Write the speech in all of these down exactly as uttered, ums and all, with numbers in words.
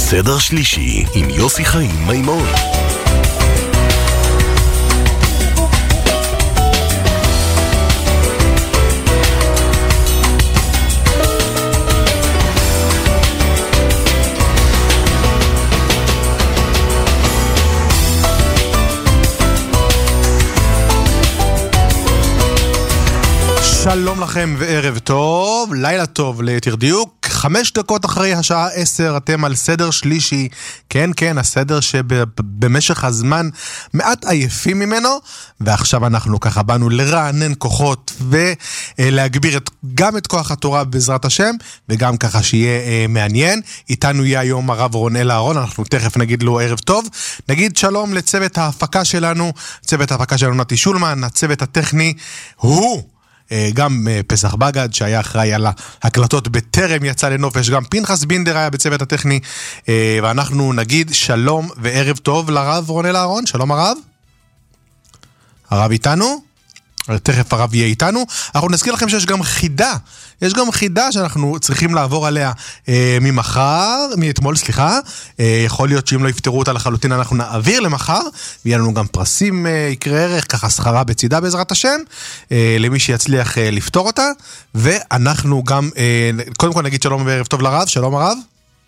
סדר שלישי עם יוסי חיים מימון. שלום לכם וערב טוב, לילה טוב ליתר דיוק, חמש דקות אחרי השעה עשר אתם על סדר שלישי, כן כן, הסדר שבמשך הזמן מעט עייפים ממנו, ועכשיו אנחנו ככה באנו לרענן כוחות ולהגביר את, גם את כוח התורה בעזרת השם, וגם ככה שיהיה אה, מעניין. איתנו יהיה היום הרב רונל אהרון, אנחנו תכף נגיד לו ערב טוב, נגיד שלום לצוות ההפקה שלנו, צוות ההפקה שלנו נתי שולמן, הצוות הטכני הוא גם פסח בגד שהיה אחראי על ההקלטות בטרם יצא לנופש, גם פנחס בינדר היה בצוות הטכני, ואנחנו נגיד שלום וערב טוב לרב רונל אהרון. שלום הרב. הרב איתנו? תכף הרב יהיה איתנו. אנחנו נזכיר לכם שיש גם חידה, יש גם חידה שאנחנו צריכים לעבור עליה אה, ממחר, מאתמול סליחה, אה, יכול להיות שאם לא יפתרו אותה לחלוטין אנחנו נעביר למחר, ויהיה לנו גם פרסים אה, יקרה ערך, ככה שכרה בצידה בעזרת השם, אה, למי שיצליח אה, לפתור אותה, ואנחנו גם, אה, קודם כל נגיד שלום וערב טוב לרב. שלום הרב.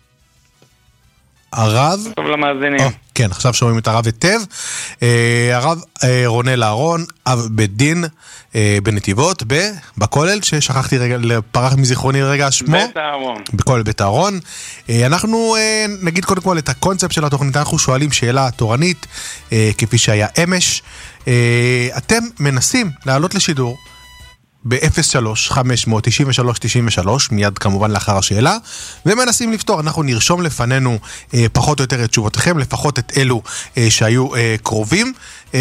הרב? טוב למאזינים. Oh, כן, עכשיו שומעים את הרב היטב. Uh, הרב uh, רונל אהרון, אב בית דין uh, בנתיבות, בכולל, ששכחתי רגע, לפרח מזיכרוני רגע שמו. בית אהרון. בכולל בית אהרון. Uh, אנחנו uh, נגיד קודם כל את הקונספט של התוכנית, אנחנו שואלים שאלה תורנית, uh, כפי שהיה אמש. Uh, אתם מנסים לעלות לשידור, ב-אפס שלוש חמש תשע שלוש תשע שלוש, מיד כמובן לאחר השאלה, ומנסים לפתור. אנחנו נרשום לפנינו אה, פחות או יותר את תשובותיכם, לפחות את אלו אה, שהיו אה, קרובים,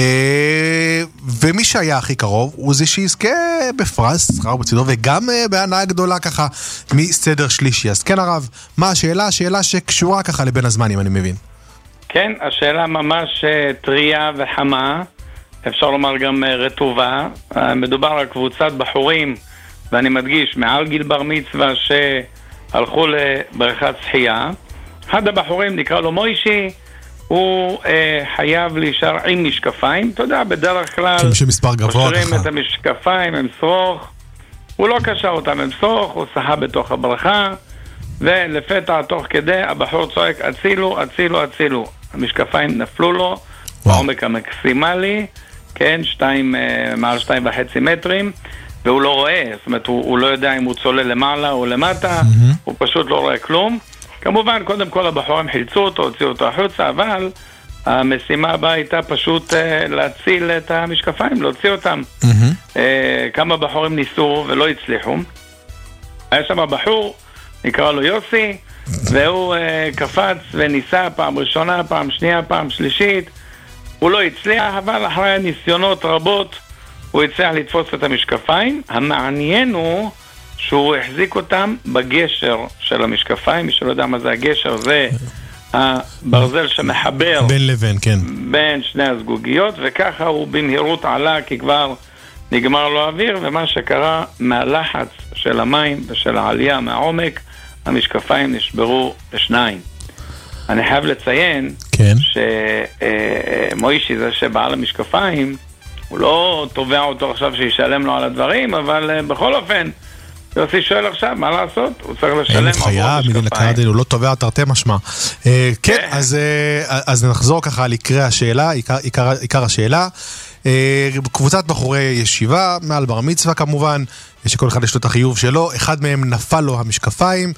אה, ומי שהיה הכי קרוב הוא זה שיזכה בפרס, שכר בצידו, וגם אה, בהנאה גדולה ככה מסדר שלישי. אז כן הרב, מה השאלה? השאלה שקשורה ככה לבין הזמנים, אני מבין. כן, השאלה ממש טריה וחמה, אפשר לומר גם רטובה. מדובר על קבוצת בחורים, ואני מדגיש, מעל גיל בר מצווה שהלכו לבריכת שחייה. אחד הבחורים נקרא לו מוישי, הוא אה, חייב להישאר עם משקפיים. אתה יודע, בדרך כלל קושרים את המשקפיים עם שרוך, הוא לא קשר אותם עם שרוך, הוא שחה בתוך הבריכה, ולפתע תוך כדי הבחור צועק הצילו, הצילו, הצילו. המשקפיים נפלו לו בעומק המקסימלי, כן, שתיים, מעל שתיים וחצי מטרים, והוא לא רואה, זאת אומרת, הוא, הוא לא יודע אם הוא צולל למעלה או למטה, mm-hmm. הוא פשוט לא רואה כלום. כמובן, קודם כל הבחורים חילצו אותו, הוציאו אותו החוצה, אבל המשימה הבאה הייתה פשוט uh, להציל את המשקפיים, להוציא אותם. Mm-hmm. Uh, כמה בחורים ניסו ולא הצליחו. היה שם בחור, נקרא לו יוסי, והוא uh, קפץ וניסה פעם ראשונה, פעם שנייה, פעם שלישית, הוא לא הצליח, אבל אחרי ניסיונות רבות הוא הצליח לתפוס את המשקפיים. המעניין הוא שהוא החזיק אותם בגשר של המשקפיים. מי שלא יודע מה זה הגשר, זה הברזל שמחבר בין לבין, כן, בין שני הזגוגיות, וככה הוא במהירות עלה כי כבר נגמר לו אוויר, ומה שקרה מהלחץ של המים ושל העלייה מהעומק, המשקפיים נשברו לשניים. אני חייב לציין כן. שמוישי זה שבעל המשקפיים, הוא לא תובע אותו עכשיו שישלם לו על הדברים, אבל בכל אופן, יוסי שואל עכשיו, מה לעשות? הוא צריך לשלם עבור המשקפיים. הוא לא תובע תרתי משמע. כן, אז נחזור ככה לקרוא השאלה, עיקר השאלה. קבוצת בחורי ישיבה, מעל בר מצווה כמובן, שכל אחד יש לו את החיוב שלו, אחד מהם נפל לו המשקפיים,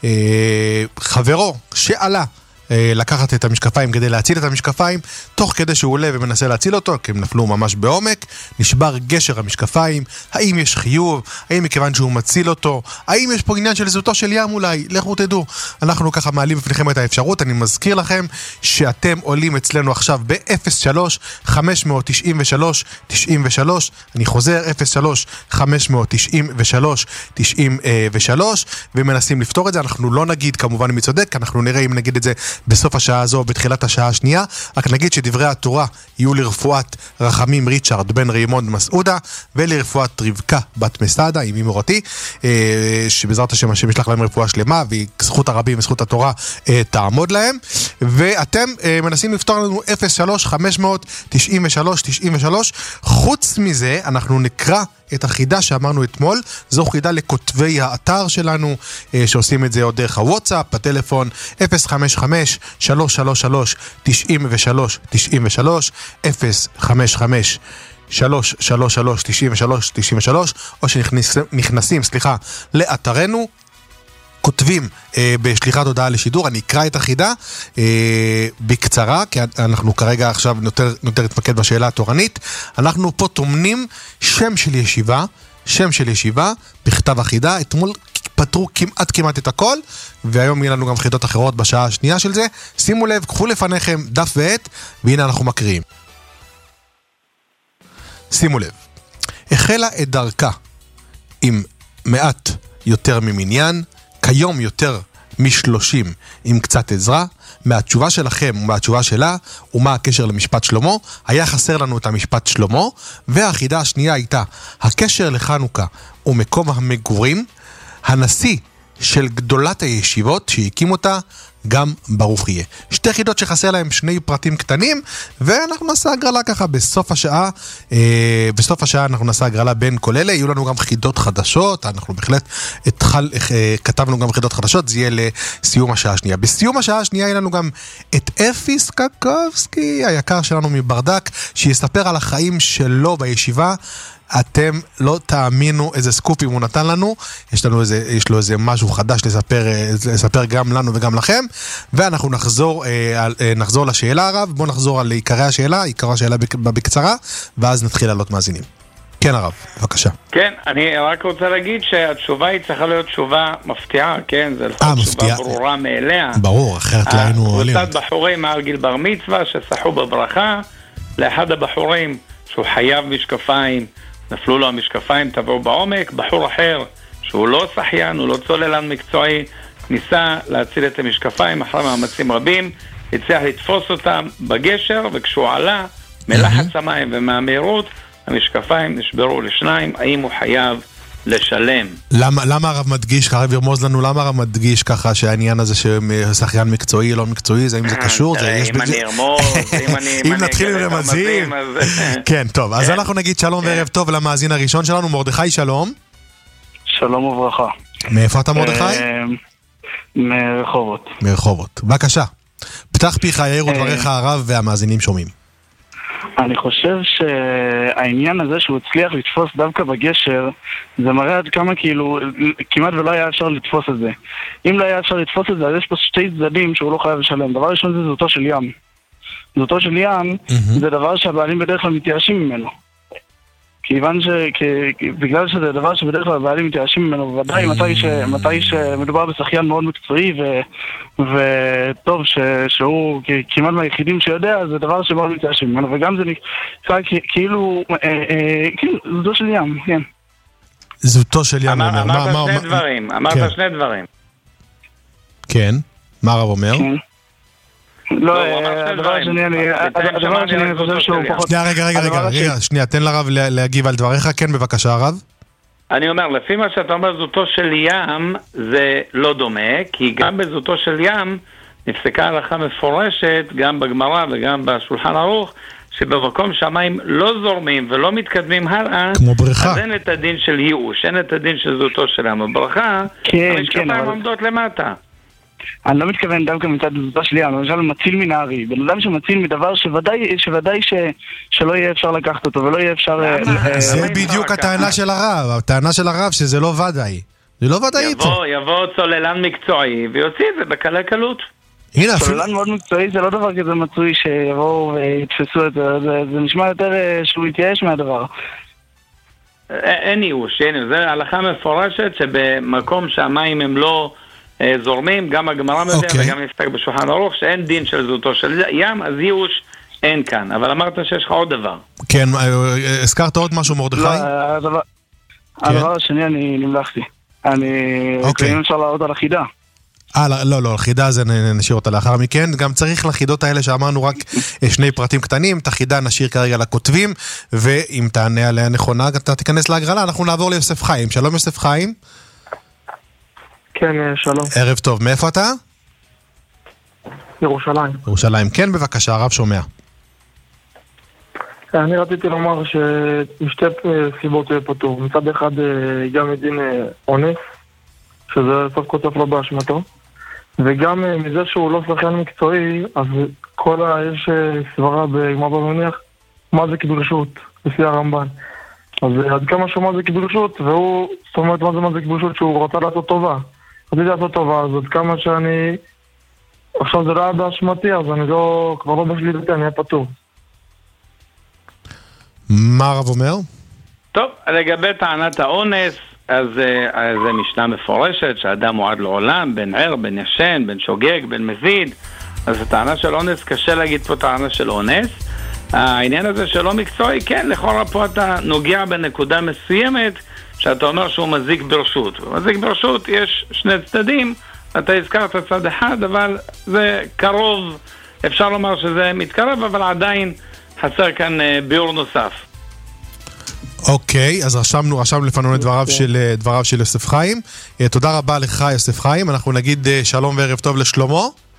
חברו שעלה לקחת את המשקפיים כדי להציל את המשקפיים, תוך כדי שהוא עולה ומנסה להציל אותו, כי הם נפלו ממש בעומק, נשבר גשר המשקפיים. האם יש חיוב? האם מכיוון שהוא מציל אותו? האם יש פה עניין של זהותו של ים אולי? לכו תדעו. אנחנו ככה מעלים בפניכם את האפשרות. אני מזכיר לכם שאתם עולים אצלנו עכשיו ב-אפס שלוש חמש תשע שלוש תשע שלוש, אני חוזר, אפס שלוש חמש תשע שלוש תשע שלוש, ומנסים לפתור את זה. אנחנו לא נגיד כמובן מי צודק, אנחנו נראה אם נגיד את זה בסוף השעה הזו, בתחילת השעה השנייה. רק נגיד שדברי התורה יהיו לרפואת רחמים ריצ'רד בן ריימונד מסעודה, ולרפואת רבקה בת מסעדה, עם אמורתי, שבעזרת השם השם ישלח להם רפואה שלמה, והיא זכות הרבים וזכות התורה תעמוד להם. ואתם מנסים לפתור לנו אפס שלוש חמש תשעים ושלוש תשעים ושלוש. חוץ מזה, אנחנו נקרא את החידה שאמרנו אתמול. זו חידה לכותבי האתר שלנו, שעושים את זה עוד דרך הוואטסאפ, בטלפון אפס חמש חמש שלוש שלוש שלוש תשעים ושלוש תשעים ושלוש, אפס חמש חמש שלוש שלוש שלוש תשעים ושלוש תשעים ושלוש, או שנכנסים, סליחה, לאתרנו, כותבים אה, בשליחת הודעה לשידור. אני אקרא את החידה אה, בקצרה, כי אנחנו כרגע עכשיו נותר, נותר להתמקד בשאלה התורנית. אנחנו פה תומנים שם של ישיבה, שם של ישיבה, בכתב החידה. אתמול פתרו כמעט כמעט את הכל, והיום יהיה לנו גם חידות אחרות בשעה השנייה של זה. שימו לב, קחו לפניכם דף ועט, והנה אנחנו מקריאים. שימו לב, החלה את דרכה עם מעט יותר ממניין, כיום יותר משלושים עם קצת עזרה. מהתשובה שלכם ומהתשובה שלה, ומה הקשר למשפט שלמה, היה חסר לנו את המשפט שלמה. והחידה השנייה הייתה, הקשר לחנוכה ומקום המגורים, הנשיא של גדולת הישיבות שהקים אותה, גם ברוך יהיה. שתי חידות שחסר להם שני פרטים קטנים, ואנחנו נעשה הגרלה ככה בסוף השעה. אה, בסוף השעה אנחנו נעשה הגרלה בין כל אלה. יהיו לנו גם חידות חדשות, אנחנו בהחלט התחל, אה, כתבנו גם חידות חדשות, זה יהיה לסיום השעה השנייה. בסיום השעה השנייה יהיה לנו גם את אפי סקקובסקי, היקר שלנו מברדק, שיספר על החיים שלו בישיבה. אתם לא תאמינו איזה סקופים הוא נתן לנו. יש לנו איזה, יש לו איזה משהו חדש לספר, לספר גם לנו וגם לכם. ואנחנו נחזור, נחזור לשאלה הרב. בואו נחזור על עיקרי השאלה, עיקר השאלה בקצרה, ואז נתחיל לעלות מאזינים. כן הרב, בבקשה. כן, אני רק רוצה להגיד שהתשובה היא צריכה להיות תשובה מפתיעה, כן? זה לפחות תשובה ברורה מאליה. ברור, אחרת לא היינו עולים. קבוצת בחורים מעל גיל בר מצווה ששחו בברכה, לאחד הבחורים שהוא חייב משקפיים, נפלו לו המשקפיים, תבואו בעומק. בחור אחר שהוא לא שחיין, הוא לא צוללן מקצועי, ניסה להציל את המשקפיים אחרי מאמצים רבים, הצליח לתפוס אותם בגשר, וכשהוא עלה מלחץ המים ומהמהירות, המשקפיים נשברו לשניים. האם הוא חייב לשלם? למה, למה הרב מדגיש, הרב ירמוז לנו, למה הרב מדגיש ככה שהעניין הזה ששחיין מקצועי לא מקצועי, זה אם זה קשור? אם אני ארמוז, אם נתחיל עם רמזים. כן, טוב, אז אנחנו נגיד שלום וערב טוב למאזין הראשון שלנו, מרדכי, שלום. שלום וברכה. מאיפה אתה מרדכי? מרחובות. מרחובות, בבקשה. פתח פיך, יאירו דבריך הרב והמאזינים שומעים. אני חושב שהעניין הזה שהוא הצליח לתפוס דווקא בגשר, זה מראה עד כמה כאילו כמעט ולא היה אפשר לתפוס את זה. אם לא היה אפשר לתפוס את זה, אז יש פה שתי צדדים שהוא לא חייב לשלם. דבר ראשון זה זהותו של ים. זהותו של ים mm-hmm. זה דבר שהבעלים בדרך כלל מתייאשים ממנו. כיוון ש... בגלל שזה דבר שבדרך כלל הבעלים מתייאשים ממנו, ודאי מתי, ש... מתי שמדובר בשחיין מאוד מקצועי ו... וטוב ש... שהוא כמעט מהיחידים שיודע, זה דבר שמאוד מתייאשים ממנו, וגם זה נקרא כאילו, אה, אה, כאילו, זהותו של ים, כן. זהותו של ים אומר. אמרת שני דברים, אמרת שני דברים. כן, מה הרב אומר? כן. לא, הדבר השני, הדבר השני אני חושב שהוא פחות... שנייה, רגע, רגע, רגע, שנייה, תן לרב להגיב על דבריך, כן, בבקשה, הרב. אני אומר, לפי מה שאתה אומר, זהותו של ים, זה לא דומה, כי גם בזהותו של ים, נפסקה הלכה מפורשת, גם בגמרא וגם בשולחן ערוך, שבמקום שהמים לא זורמים ולא מתקדמים הלאה, כמו בריכה. אז אין את הדין של ייאוש, אין את הדין של זהותו של ים. בברכה, המשקפיים עומדות למטה. אני לא מתכוון דווקא מצד זהותו של ים, למשל מציל מן הארי, בן אדם שמציל מדבר שוודאי, שוודאי ש, שלא יהיה אפשר לקחת אותו ולא יהיה אפשר... זה בדיוק הטענה של הרב, הטענה של הרב שזה לא ודאי. זה לא ודאי. יבוא, יבוא צוללן מקצועי ויוציא את זה בקלי קלות. צוללן מאוד מקצועי זה לא דבר כזה מצוי שיבואו ויתפסו את זה, זה נשמע יותר שהוא יתייאש מהדבר. אין ייאוש, זה הלכה מפורשת שבמקום שהמים הם לא... זורמים, גם הגמרא מביאה okay. וגם נפסק בשולחן ערוך שאין דין של זהותו של ים, אז ייאוש אין כאן. אבל אמרת שיש לך עוד דבר. כן, הזכרת עוד משהו מרדכי? לא, הדבר, כן. הדבר השני אני נמלכתי. אני... אוקיי. אם אפשר לעלות על החידה. אה, לא, לא, החידה זה נשאיר אותה לאחר מכן. גם צריך לחידות האלה שאמרנו רק שני פרטים קטנים. את החידה נשאיר כרגע לכותבים, ואם תענה עליה נכונה, אתה תיכנס להגרלה. אנחנו נעבור ליוסף חיים. שלום יוסף חיים. כן, שלום. ערב טוב, מאיפה אתה? ירושלים. ירושלים, כן בבקשה, הרב שומע. אני רציתי לומר שמשתי סיבות יהיה פטור. מצד אחד גם מדין אונס, שזה סוף כל סוף לא באשמתו, וגם מזה שהוא לא שחקן מקצועי, אז כל ה... יש סברה בגמרא במניח, מה זה קידוש רשות, לפי הרמב"ן. אז עד כמה שהוא מה זה קידוש רשות, והוא, זאת אומרת מה זה מה זה קידוש רשות, שהוא רוצה לעשות טובה. רציתי לעשות טובה, אז עד כמה שאני... עכשיו זה לא היה באשמתי, אז אני לא... כבר לא בשליטתי, אני אהיה פטור. מה הרב אומר? טוב, לגבי טענת האונס, אז זה משנה מפורשת שהאדם מועד לעולם, בין ער, בין ישן, בין שוגג, בין מזיד. אז הטענה של אונס, קשה להגיד פה טענה של אונס. העניין הזה שלא מקצועי, כן, לכאורה פה אתה נוגע בנקודה מסוימת שאתה אומר שהוא מזיק ברשות. מזיק ברשות יש שני צדדים, אתה הזכרת צד אחד, אבל זה קרוב, אפשר לומר שזה מתקרב, אבל עדיין חסר כאן ביור נוסף. אוקיי, אז רשמנו, רשמנו לפנינו את דבריו של, דבריו של יוסף חיים. תודה רבה לך יוסף חיים. אנחנו נגיד שלום וערב טוב לשלמה.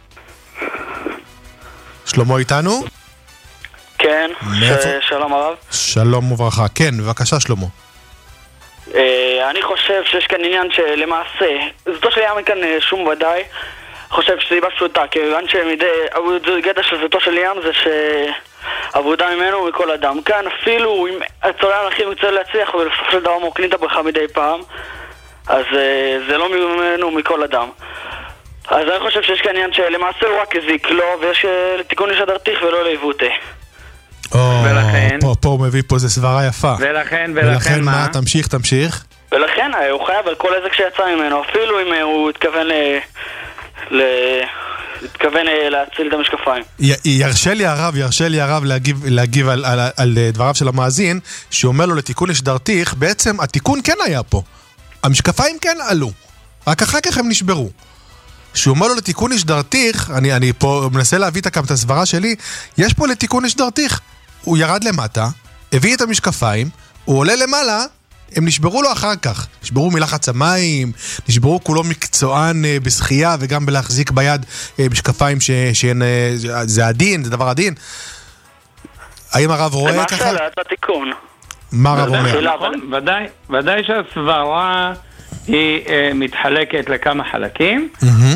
שלמה איתנו? כן, ש- שלום הרב. שלום וברכה. כן, בבקשה שלמה. Uh, אני חושב שיש כאן עניין שלמעשה, זאתו של ים כאן שום ודאי, חושב שסיבה פשוטה, כיוון שמדי גדע של זאתו של ים זה שעבודה ממנו מכל אדם. כאן אפילו אם הצולן הכי מצא להצליח ולסוף של דבר מוקנית הברכה מדי פעם, אז uh, זה לא ממנו מכל אדם. אז אני חושב שיש כאן עניין שלמעשה הוא רק הזיק לו, ויש uh, לתיקון יש הדרתיך ולא לעיוותי. ולכן, פה, פה הוא מביא פה, זה סברה יפה. ולכן, ולכן, ולכן מה? מה? תמשיך, תמשיך. ולכן הוא חייב על כל איזה כשיצא ממנו, אפילו אם הוא התכוון ל... ל... התכוון להציל את המשקפיים. י- ירשה לי הרב, ירשה לי הרב להגיב, להגיב על, על, על דבריו של המאזין, שאומר לו לתיקון יש דרתיך, בעצם התיקון כן היה פה. המשקפיים כן עלו, רק אחר כך הם נשברו. שהוא אומר לו לתיקון יש דרתיך, אני, אני פה מנסה להביא את הסברה שלי, יש פה לתיקון יש דרתיך. הוא ירד למטה, הביא את המשקפיים, הוא עולה למעלה, הם נשברו לו אחר כך. נשברו מלחץ המים, נשברו כולו מקצוען בשחייה וגם בלהחזיק ביד משקפיים שזה הדין, זה דבר הדין. האם הרב רואה ככה? זה מה שאלה, התיקון. מה הרב אומר? ודאי, ודאי שהסברה היא מתחלקת לכמה חלקים,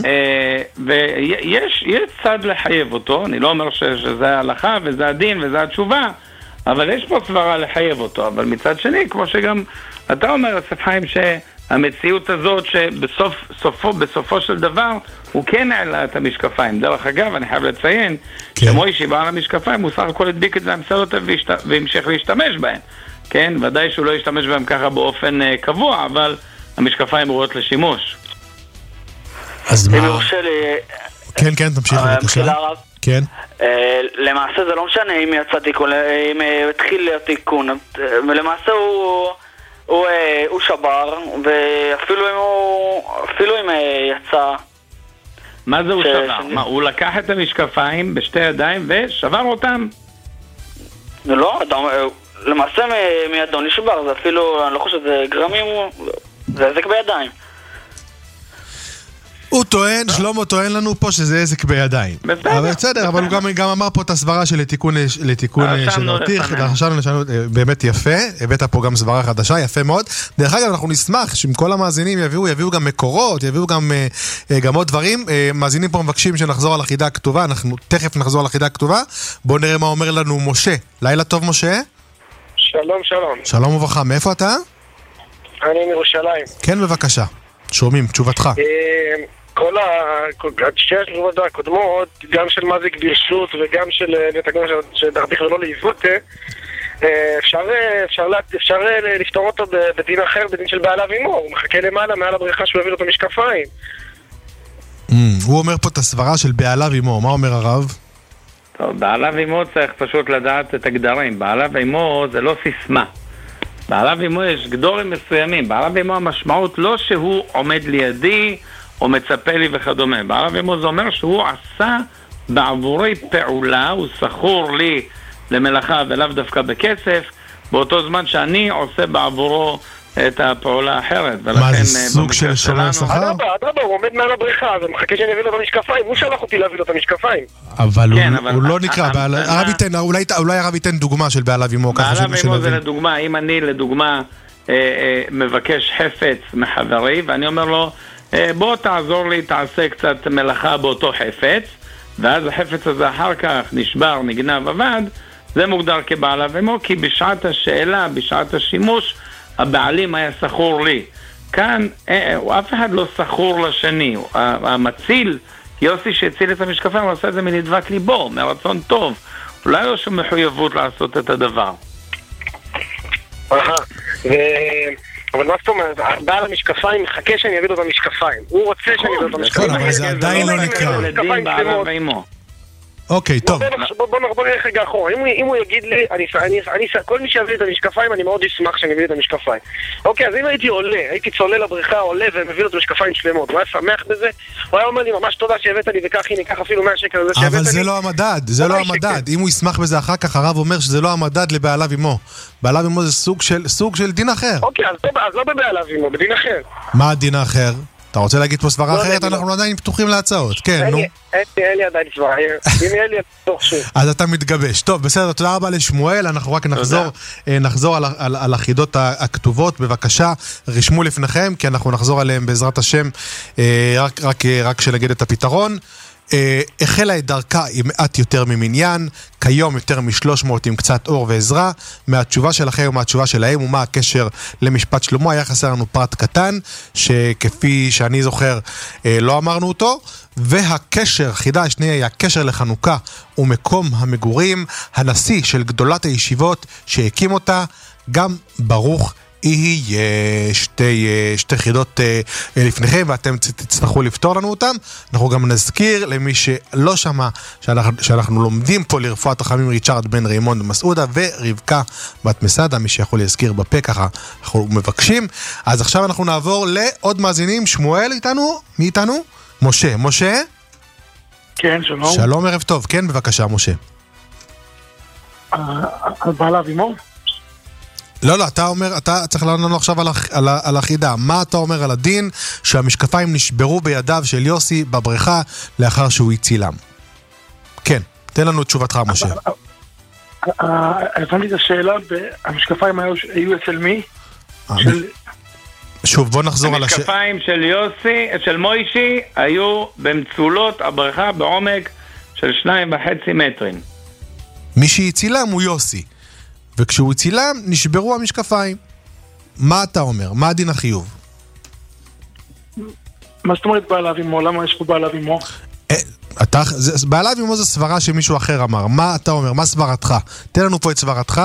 ויש צד לחייב אותו. אני לא אומר שזה ההלכה וזה הדין וזה התשובה, אבל יש פה סברה לחייב אותו. אבל מצד שני, כמו שגם אתה אומר, יוסף חיים, שהמציאות הזאת שבסוף סופו, בסופו של דבר הוא כן העלה את המשקפיים. דרך אגב, אני חייב לציין שמוישי בעל המשקפיים הוא סך הכל הדביק את זה המסעות והמשך להשתמש בהם. כן, ודאי שהוא לא ישתמש בהם ככה באופן קבוע, אבל המשקפיים רואות לשימוש. אז אם מה? יורשה לי... כן, כן, תמשיך בבקשה. כן. למעשה זה לא משנה אם יצא תיקון, אם התחיל להיות תיקון. למעשה הוא שבר, ואפילו אם יצא... מה זה הוא שבר? מה, הוא לקח את המשקפיים בשתי ידיים ושבר אותם? לא, למעשה מידו נשבר, זה אפילו, אני לא חושב שזה גרמים, זה עזק בידיים. הוא טוען, שלמה טוען לנו פה שזה עזק בידיים. אבל בסדר, אבל הוא גם אמר פה את הסברה של לתיקון של דרתיך, חשבנו לשנות, באמת יפה, הבאת פה גם סברה חדשה, יפה מאוד. דרך אגב, אנחנו נשמח שאם כל המאזינים יביאו, יביאו גם מקורות, יביאו גם עוד דברים. מאזינים פה מבקשים שנחזור על החידה הכתובה, אנחנו תכף נחזור על החידה הכתובה. בואו נראה מה אומר לנו משה. לילה טוב משה. שלום, שלום. שלום וברכה, מאיפה אתה? אני מירושלים. כן, בבקשה. שומעים, תשובתך. כל השתי התשובות הקודמות, גם של מזיק ברשות וגם של לתקון של דרתיך ולא לעיוותה, אפשר לפתור אותו בדין אחר, בדין של בעלה ואימו. הוא מחכה למעלה, מעל הבריכה שהוא הביא לו את המשקפיים. הוא אומר פה את הסברה של בעלה ואימו. מה אומר הרב? טוב, בעלה ואימו צריך פשוט לדעת את הגדרים. בעלה ואימו זה לא סיסמה. בעלה ואימו יש גדורים מסוימים. בעלה ואימו המשמעות לא שהוא עומד לידי או מצפה לי וכדומה. בעלה ואימו זה אומר שהוא עשה בעבורי פעולה, הוא סחור לי למלאכה ולאו דווקא בכסף, באותו זמן שאני עושה בעבורו את הפעולה האחרת. מה, זה סוג של שומר שכר? אדרבה, אדרבה, הוא עומד מעל הבריכה, אז אני מחכה שאני אביא לו את המשקפיים, הוא שלח אותי להביא לו את המשקפיים. אבל הוא לא נקרא, אולי הרב ייתן דוגמה של בעליו אמו. בעליו אמו זה לדוגמה, אם אני לדוגמה מבקש חפץ מחברי, ואני אומר לו, בוא תעזור לי, תעשה קצת מלאכה באותו חפץ, ואז החפץ הזה אחר כך נשבר, נגנב, עבד, זה מוגדר כבעליו אמו, כי בשעת השאלה, בשעת השימוש, הבעלים היה סחור לי. כאן, אף אחד לא סחור לשני. המציל, יוסי שהציל את המשקפיים, הוא עושה את זה מנדבק ליבו, מרצון טוב. אולי לא שום מחויבות לעשות את הדבר. אבל מה זאת אומרת, בעל המשקפיים מחכה שאני אביא לו את המשקפיים. הוא רוצה שאני אביא לו את המשקפיים. אבל זה עדיין לא נקרא. אוקיי, טוב. בוא נראה רגע אחורה. אם הוא יגיד לי, כל מי שיביא לי את המשקפיים, אני מאוד אשמח שאני אביא לי את המשקפיים. אוקיי, אז אם הייתי עולה, הייתי צולל לבריכה, עולה ומביא לו את המשקפיים שלמות, הוא היה שמח בזה, הוא היה אומר לי ממש תודה שהבאת לי וכך הנה, קח אפילו מאה שקל. אבל זה לא המדד, זה לא המדד. אם הוא ישמח בזה אחר כך, הרב אומר שזה לא המדד לבעליו אמו. בעליו אמו זה סוג של דין אחר. אוקיי, אז לא בבעליו אמו, בדין אחר. מה הדין האחר? אתה רוצה להגיד פה סברה אחרת? אנחנו עדיין פתוחים להצעות. כן, נו. אין לי עדיין סברה. אם יהיה לי, תוך שוב. אז אתה מתגבש. טוב, בסדר, תודה רבה לשמואל. אנחנו רק נחזור על החידות הכתובות. בבקשה, רשמו לפניכם, כי אנחנו נחזור עליהם בעזרת השם, רק שנגיד את הפתרון. החלה את דרכה עם מעט יותר ממניין, כיום יותר משלוש מאות עם קצת אור ועזרה. מהתשובה שלכם ומהתשובה שלהם ומה הקשר למשפט שלמה, היה חסר לנו פרט קטן שכפי שאני זוכר לא אמרנו אותו, והקשר, חידה השנייה היא הקשר לחנוכה ומקום המגורים. הנשיא של גדולת הישיבות שהקים אותה, גם ברוך יהיה. שתי, שתי חידות לפניכם ואתם תצטרכו לפתור לנו אותם. אנחנו גם נזכיר למי שלא שמע שאנחנו, שאנחנו לומדים פה לרפואת החכמים ריצ'רד בן ריימונד מסעודה ורבקה בת מסעדה, מי שיכול להזכיר בפה ככה אנחנו מבקשים. אז עכשיו אנחנו נעבור לעוד מאזינים. שמואל איתנו? מי איתנו? משה. משה? כן, שלום. שלום, ערב טוב. כן, בבקשה, משה. בעליו אמו? לא, לא, אתה אומר, אתה צריך לענות עכשיו על, על, על החידה. מה אתה אומר על הדין שהמשקפיים נשברו בידיו של יוסי בבריכה לאחר שהוא הצילם? כן, תן לנו את תשובתך, משה. הבנתי את השאלה, המשקפיים היו אצל מי? שוב, בוא נחזור על השאלה. המשקפיים של יוסי, של מוישי, היו במצולות הבריכה בעומק של שניים וחצי מטרים. מי שהצילם הוא יוסי. וכשהוא הצילם, נשברו המשקפיים. מה אתה אומר? מה הדין החיוב? מה זאת אומרת בעליו אמו? למה יש פה בעליו אמו? בעליו אמו זה סברה שמישהו אחר אמר. מה אתה אומר? מה סברתך? תן לנו פה את סברתך.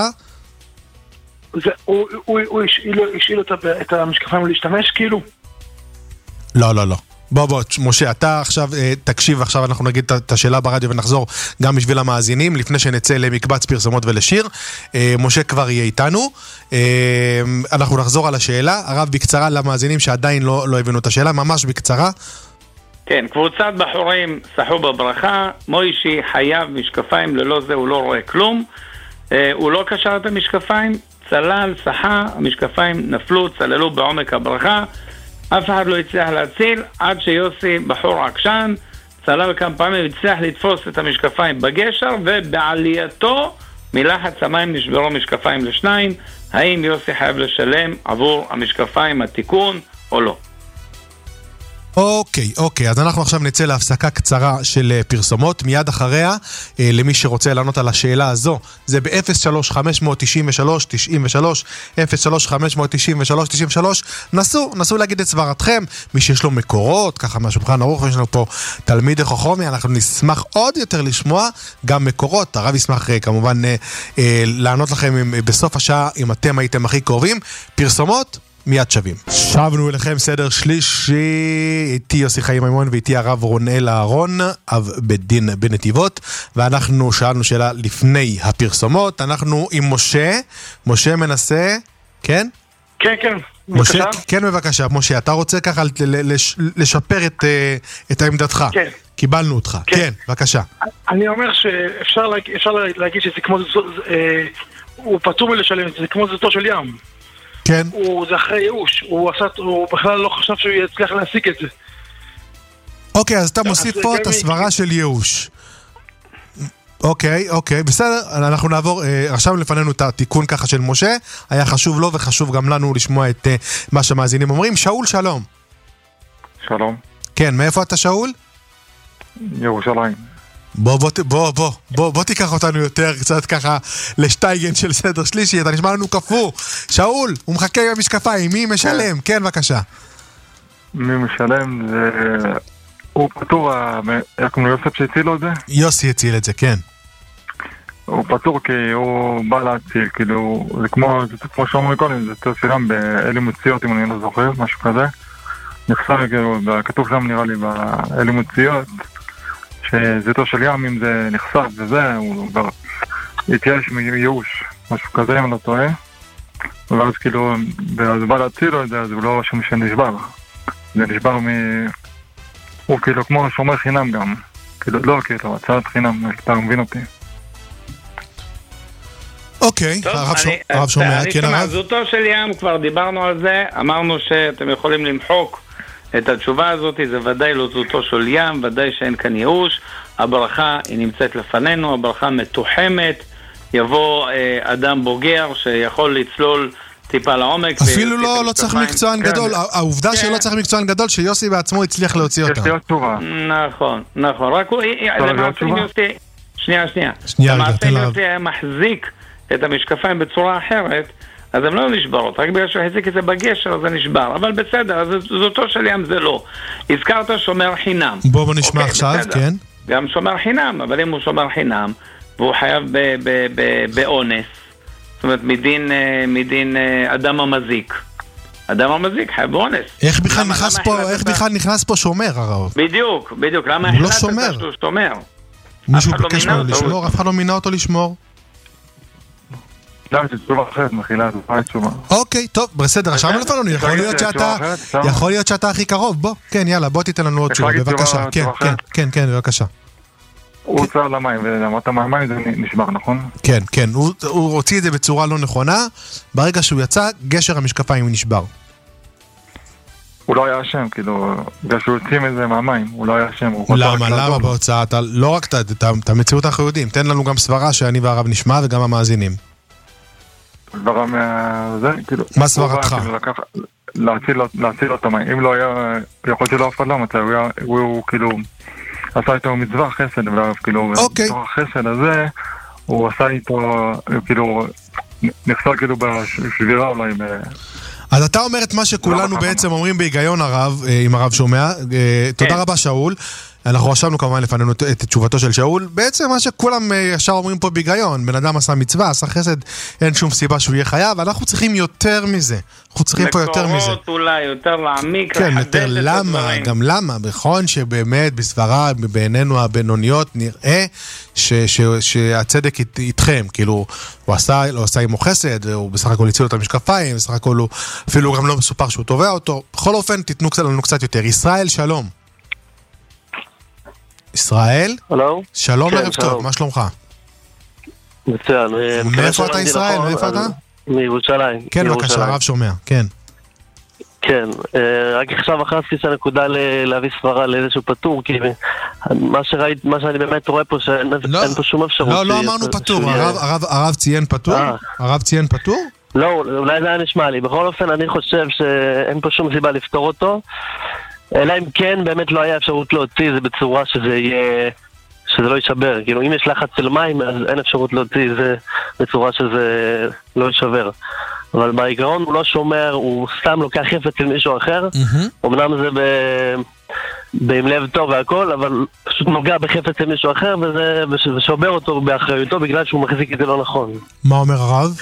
הוא השאיל את המשקפיים להשתמש כאילו? לא, לא, לא. בוא בוא, משה, אתה עכשיו תקשיב, עכשיו אנחנו נגיד את השאלה ברדיו ונחזור גם בשביל המאזינים, לפני שנצא למקבץ פרסומות ולשיר. משה כבר יהיה איתנו. אנחנו נחזור על השאלה. הרב, בקצרה למאזינים שעדיין לא, לא הבינו את השאלה, ממש בקצרה. כן, קבוצת בחורים שחו בברכה, מוישי חייב משקפיים, ללא זה הוא לא רואה כלום. הוא לא קשר את המשקפיים, צלל, שחה, המשקפיים נפלו, צללו בעומק הברכה. אף אחד לא הצליח להציל, עד שיוסי בחור עקשן, צלל כמה פעמים, הצליח לתפוס את המשקפיים בגשר, ובעלייתו מלחץ המים נשברו משקפיים לשניים. האם יוסי חייב לשלם עבור המשקפיים התיקון או לא? אוקיי, אוקיי, אז אנחנו עכשיו נצא להפסקה קצרה של פרסומות, מיד אחריה, למי שרוצה לענות על השאלה הזו, זה ב-אפס שלוש חמש תשע שלוש תשע שלוש, אפס שלוש חמש תשע שלוש תשע שלוש, נסו, נסו להגיד את סברתכם, מי שיש לו מקורות, ככה מהשולחן ערוך, ויש לנו פה תלמיד חכמי, אנחנו נשמח עוד יותר לשמוע גם מקורות, הרב ישמח כמובן לענות לכם בסוף השעה, אם אתם הייתם הכי קרובים, פרסומות, מיד שווים. שבנו אליכם סדר שלישי, איתי יוסי חיים מימון ואיתי הרב רונאל אהרון, אב בדין בנתיבות, ואנחנו שאלנו שאלה לפני הפרסומות, אנחנו עם משה, משה מנסה, כן? כן, כן. משה, בבקשה. כן בבקשה, משה, אתה רוצה ככה לשפר את, את העמדתך? כן. קיבלנו אותך, כן, כן בבקשה. אני אומר שאפשר להגיד שזה כמו, הוא פטור מלשלם, זה כמו זאתו של ים. כן. הוא זה אחרי ייאוש, הוא, עשה, הוא בכלל לא חשב שהוא יצליח להשיג את זה. אוקיי, אז אתה מוסיף פה את הסברה של ייאוש. אוקיי, אוקיי, בסדר, אנחנו נעבור, עכשיו לפנינו את התיקון ככה של משה, היה חשוב לו וחשוב גם לנו לשמוע את מה שהמאזינים אומרים. שאול, שלום. שלום. כן, מאיפה אתה שאול? ירושלים. בוא, בוא, בוא, בוא, בוא, בוא תיקח אותנו יותר קצת ככה לשטייגן של סדר שלישי, אתה נשמע לנו כפור. שאול, הוא מחכה עם המשקפיים, מי משלם? כן, בבקשה. מי משלם זה... הוא פטור, איך כמו יוסף שהציל לו את זה? יוסי הציל את זה, כן. הוא פטור כי הוא בא להציל, כאילו, זה כמו, זה כמו שאומרים קודם, זה יותר סילם באלי מוציאות, אם אני לא זוכר, משהו כזה. נחסר, כאילו, כתוב שם נראה לי באלי מוציאות, שזה יותר של ים, אם זה נחסר וזה, הוא כבר התייאש מייאוש, משהו כזה, אם אני לא טועה. ואז כאילו, אז בא להציל לו את זה, אז הוא לא שום שנשבר. זה נשבר מ... הוא כאילו כמו שומר חינם גם. כאילו, לא כאילו, הצעת חינם, אתה מבין אותי. אוקיי, הרב שומע, כן הרב? זאתו של ים, כבר דיברנו על זה, אמרנו שאתם יכולים למחוק את התשובה הזאת, זה ודאי לא זאתו של ים, ודאי שאין כאן ייאוש, הברכה היא נמצאת לפנינו, הברכה מתוחמת, יבוא אה, אדם בוגר שיכול לצלול טיפה לעומק. אפילו לא, לא צריך מקצוען גדול, העובדה שלא צריך מקצוען גדול, שיוסי בעצמו הצליח להוציא אותה. נכון, נכון, רק הוא, למעשה יוסי, שנייה, שנייה, למעשה יוסי היה מחזיק את המשקפיים בצורה אחרת, אז הם לא נשברות, רק בגלל שהוא החזיק את זה בגשר, זה נשבר, אבל בסדר, אז זאתו של ים זה לא. הזכרת שומר חינם. בוא בוא נשמע עכשיו, כן. גם שומר חינם, אבל אם הוא שומר חינם, והוא חייב באונס, זאת אומרת, מדין, מדין אדם המזיק. אדם המזיק חייב באונס. איך בכלל נכנס פה, איך בכלל נכנס פה שומר, הרב? בדיוק, בדיוק. למה הוא לא החלטת שומר. שהוא שומר? מישהו ביקש ממנו לשמור, אף אחד לא מינה אותו לשמור. למה תשובה אחרת, מחילה, זה פעם תשובה. אוקיי, טוב, בסדר, רשמנו לפנינו, יכול להיות שאתה הכי קרוב, בוא, כן, יאללה, בוא תיתן לנו עוד תשובה, בבקשה, כן, כן, כן, בבקשה. הוא הוצא על המים, ולמרות המים זה נשבר, נכון? כן, כן, הוא הוציא את זה בצורה לא נכונה, ברגע שהוא יצא, גשר המשקפיים נשבר. הוא לא היה אשם, כאילו, בגלל שהוא הוציא מזה מהמים, הוא לא היה אשם. למה, למה בהוצאה? לא רק את המציאות אנחנו יודעים, תן לנו גם סברה שאני והרב נשמע וגם המאזינים. סברה מהזה, כאילו... מה סברתך? להציל לו את המים, אם לא היה, יכול שלא אף אחד לא מצא, הוא כאילו... עשה איתו מצווה חסד, וכאילו, בתוך החסד הזה, הוא עשה איתו, כאילו, נחסר כאילו בשבירה אולי. אז אתה אומר את מה שכולנו בעצם אומרים בהיגיון הרב, אם הרב שומע. תודה רבה שאול. אנחנו רשמנו כמובן לפנינו את תשובתו של שאול. בעצם מה שכולם ישר אומרים פה בהיגיון, בן אדם עשה מצווה, עשה חסד, אין שום סיבה שהוא יהיה חייב, אנחנו צריכים יותר מזה. אנחנו צריכים פה יותר מזה. מקורות אולי, יותר להעמיק, כן, יותר למה, גם למה, נכון שבאמת בסברה, בעינינו הבינוניות, נראה שהצדק איתכם, כאילו, הוא עשה, לא עשה עמו חסד, הוא בסך הכל הציל את המשקפיים, בסך הכל הוא, אפילו גם לא מסופר שהוא תובע אותו. בכל אופן, תיתנו לנו קצת יותר. ישראל, שלום. ישראל? הלו? שלום ערב טוב, מה שלומך? מצוין. מאיפה אתה ישראל? מאיפה אתה? מירושלים. כן, בבקשה, הרב שומע, כן. כן, רק עכשיו הכנסתי את הנקודה להביא סברה לאיזשהו פטור, כי מה שראית, מה שאני באמת רואה פה, שאין פה שום אפשרות. לא, לא אמרנו פטור, הרב ציין פטור? הרב ציין פטור? לא, אולי זה היה נשמע לי. בכל אופן, אני חושב שאין פה שום סיבה לפתור אותו. אלא אם כן באמת לא היה אפשרות להוציא זה בצורה שזה יהיה, שזה לא יישבר. כאילו אם יש לחץ של מים אז אין אפשרות להוציא זה בצורה שזה לא יישבר. אבל בעיקרון הוא לא שומר, הוא סתם לוקח חפץ של מישהו אחר. אמנם זה עם לב טוב והכל, אבל פשוט נוגע בחפץ של מישהו אחר וזה, ושובר אותו באחריותו בגלל שהוא מחזיק את זה לא נכון. מה אומר הרב?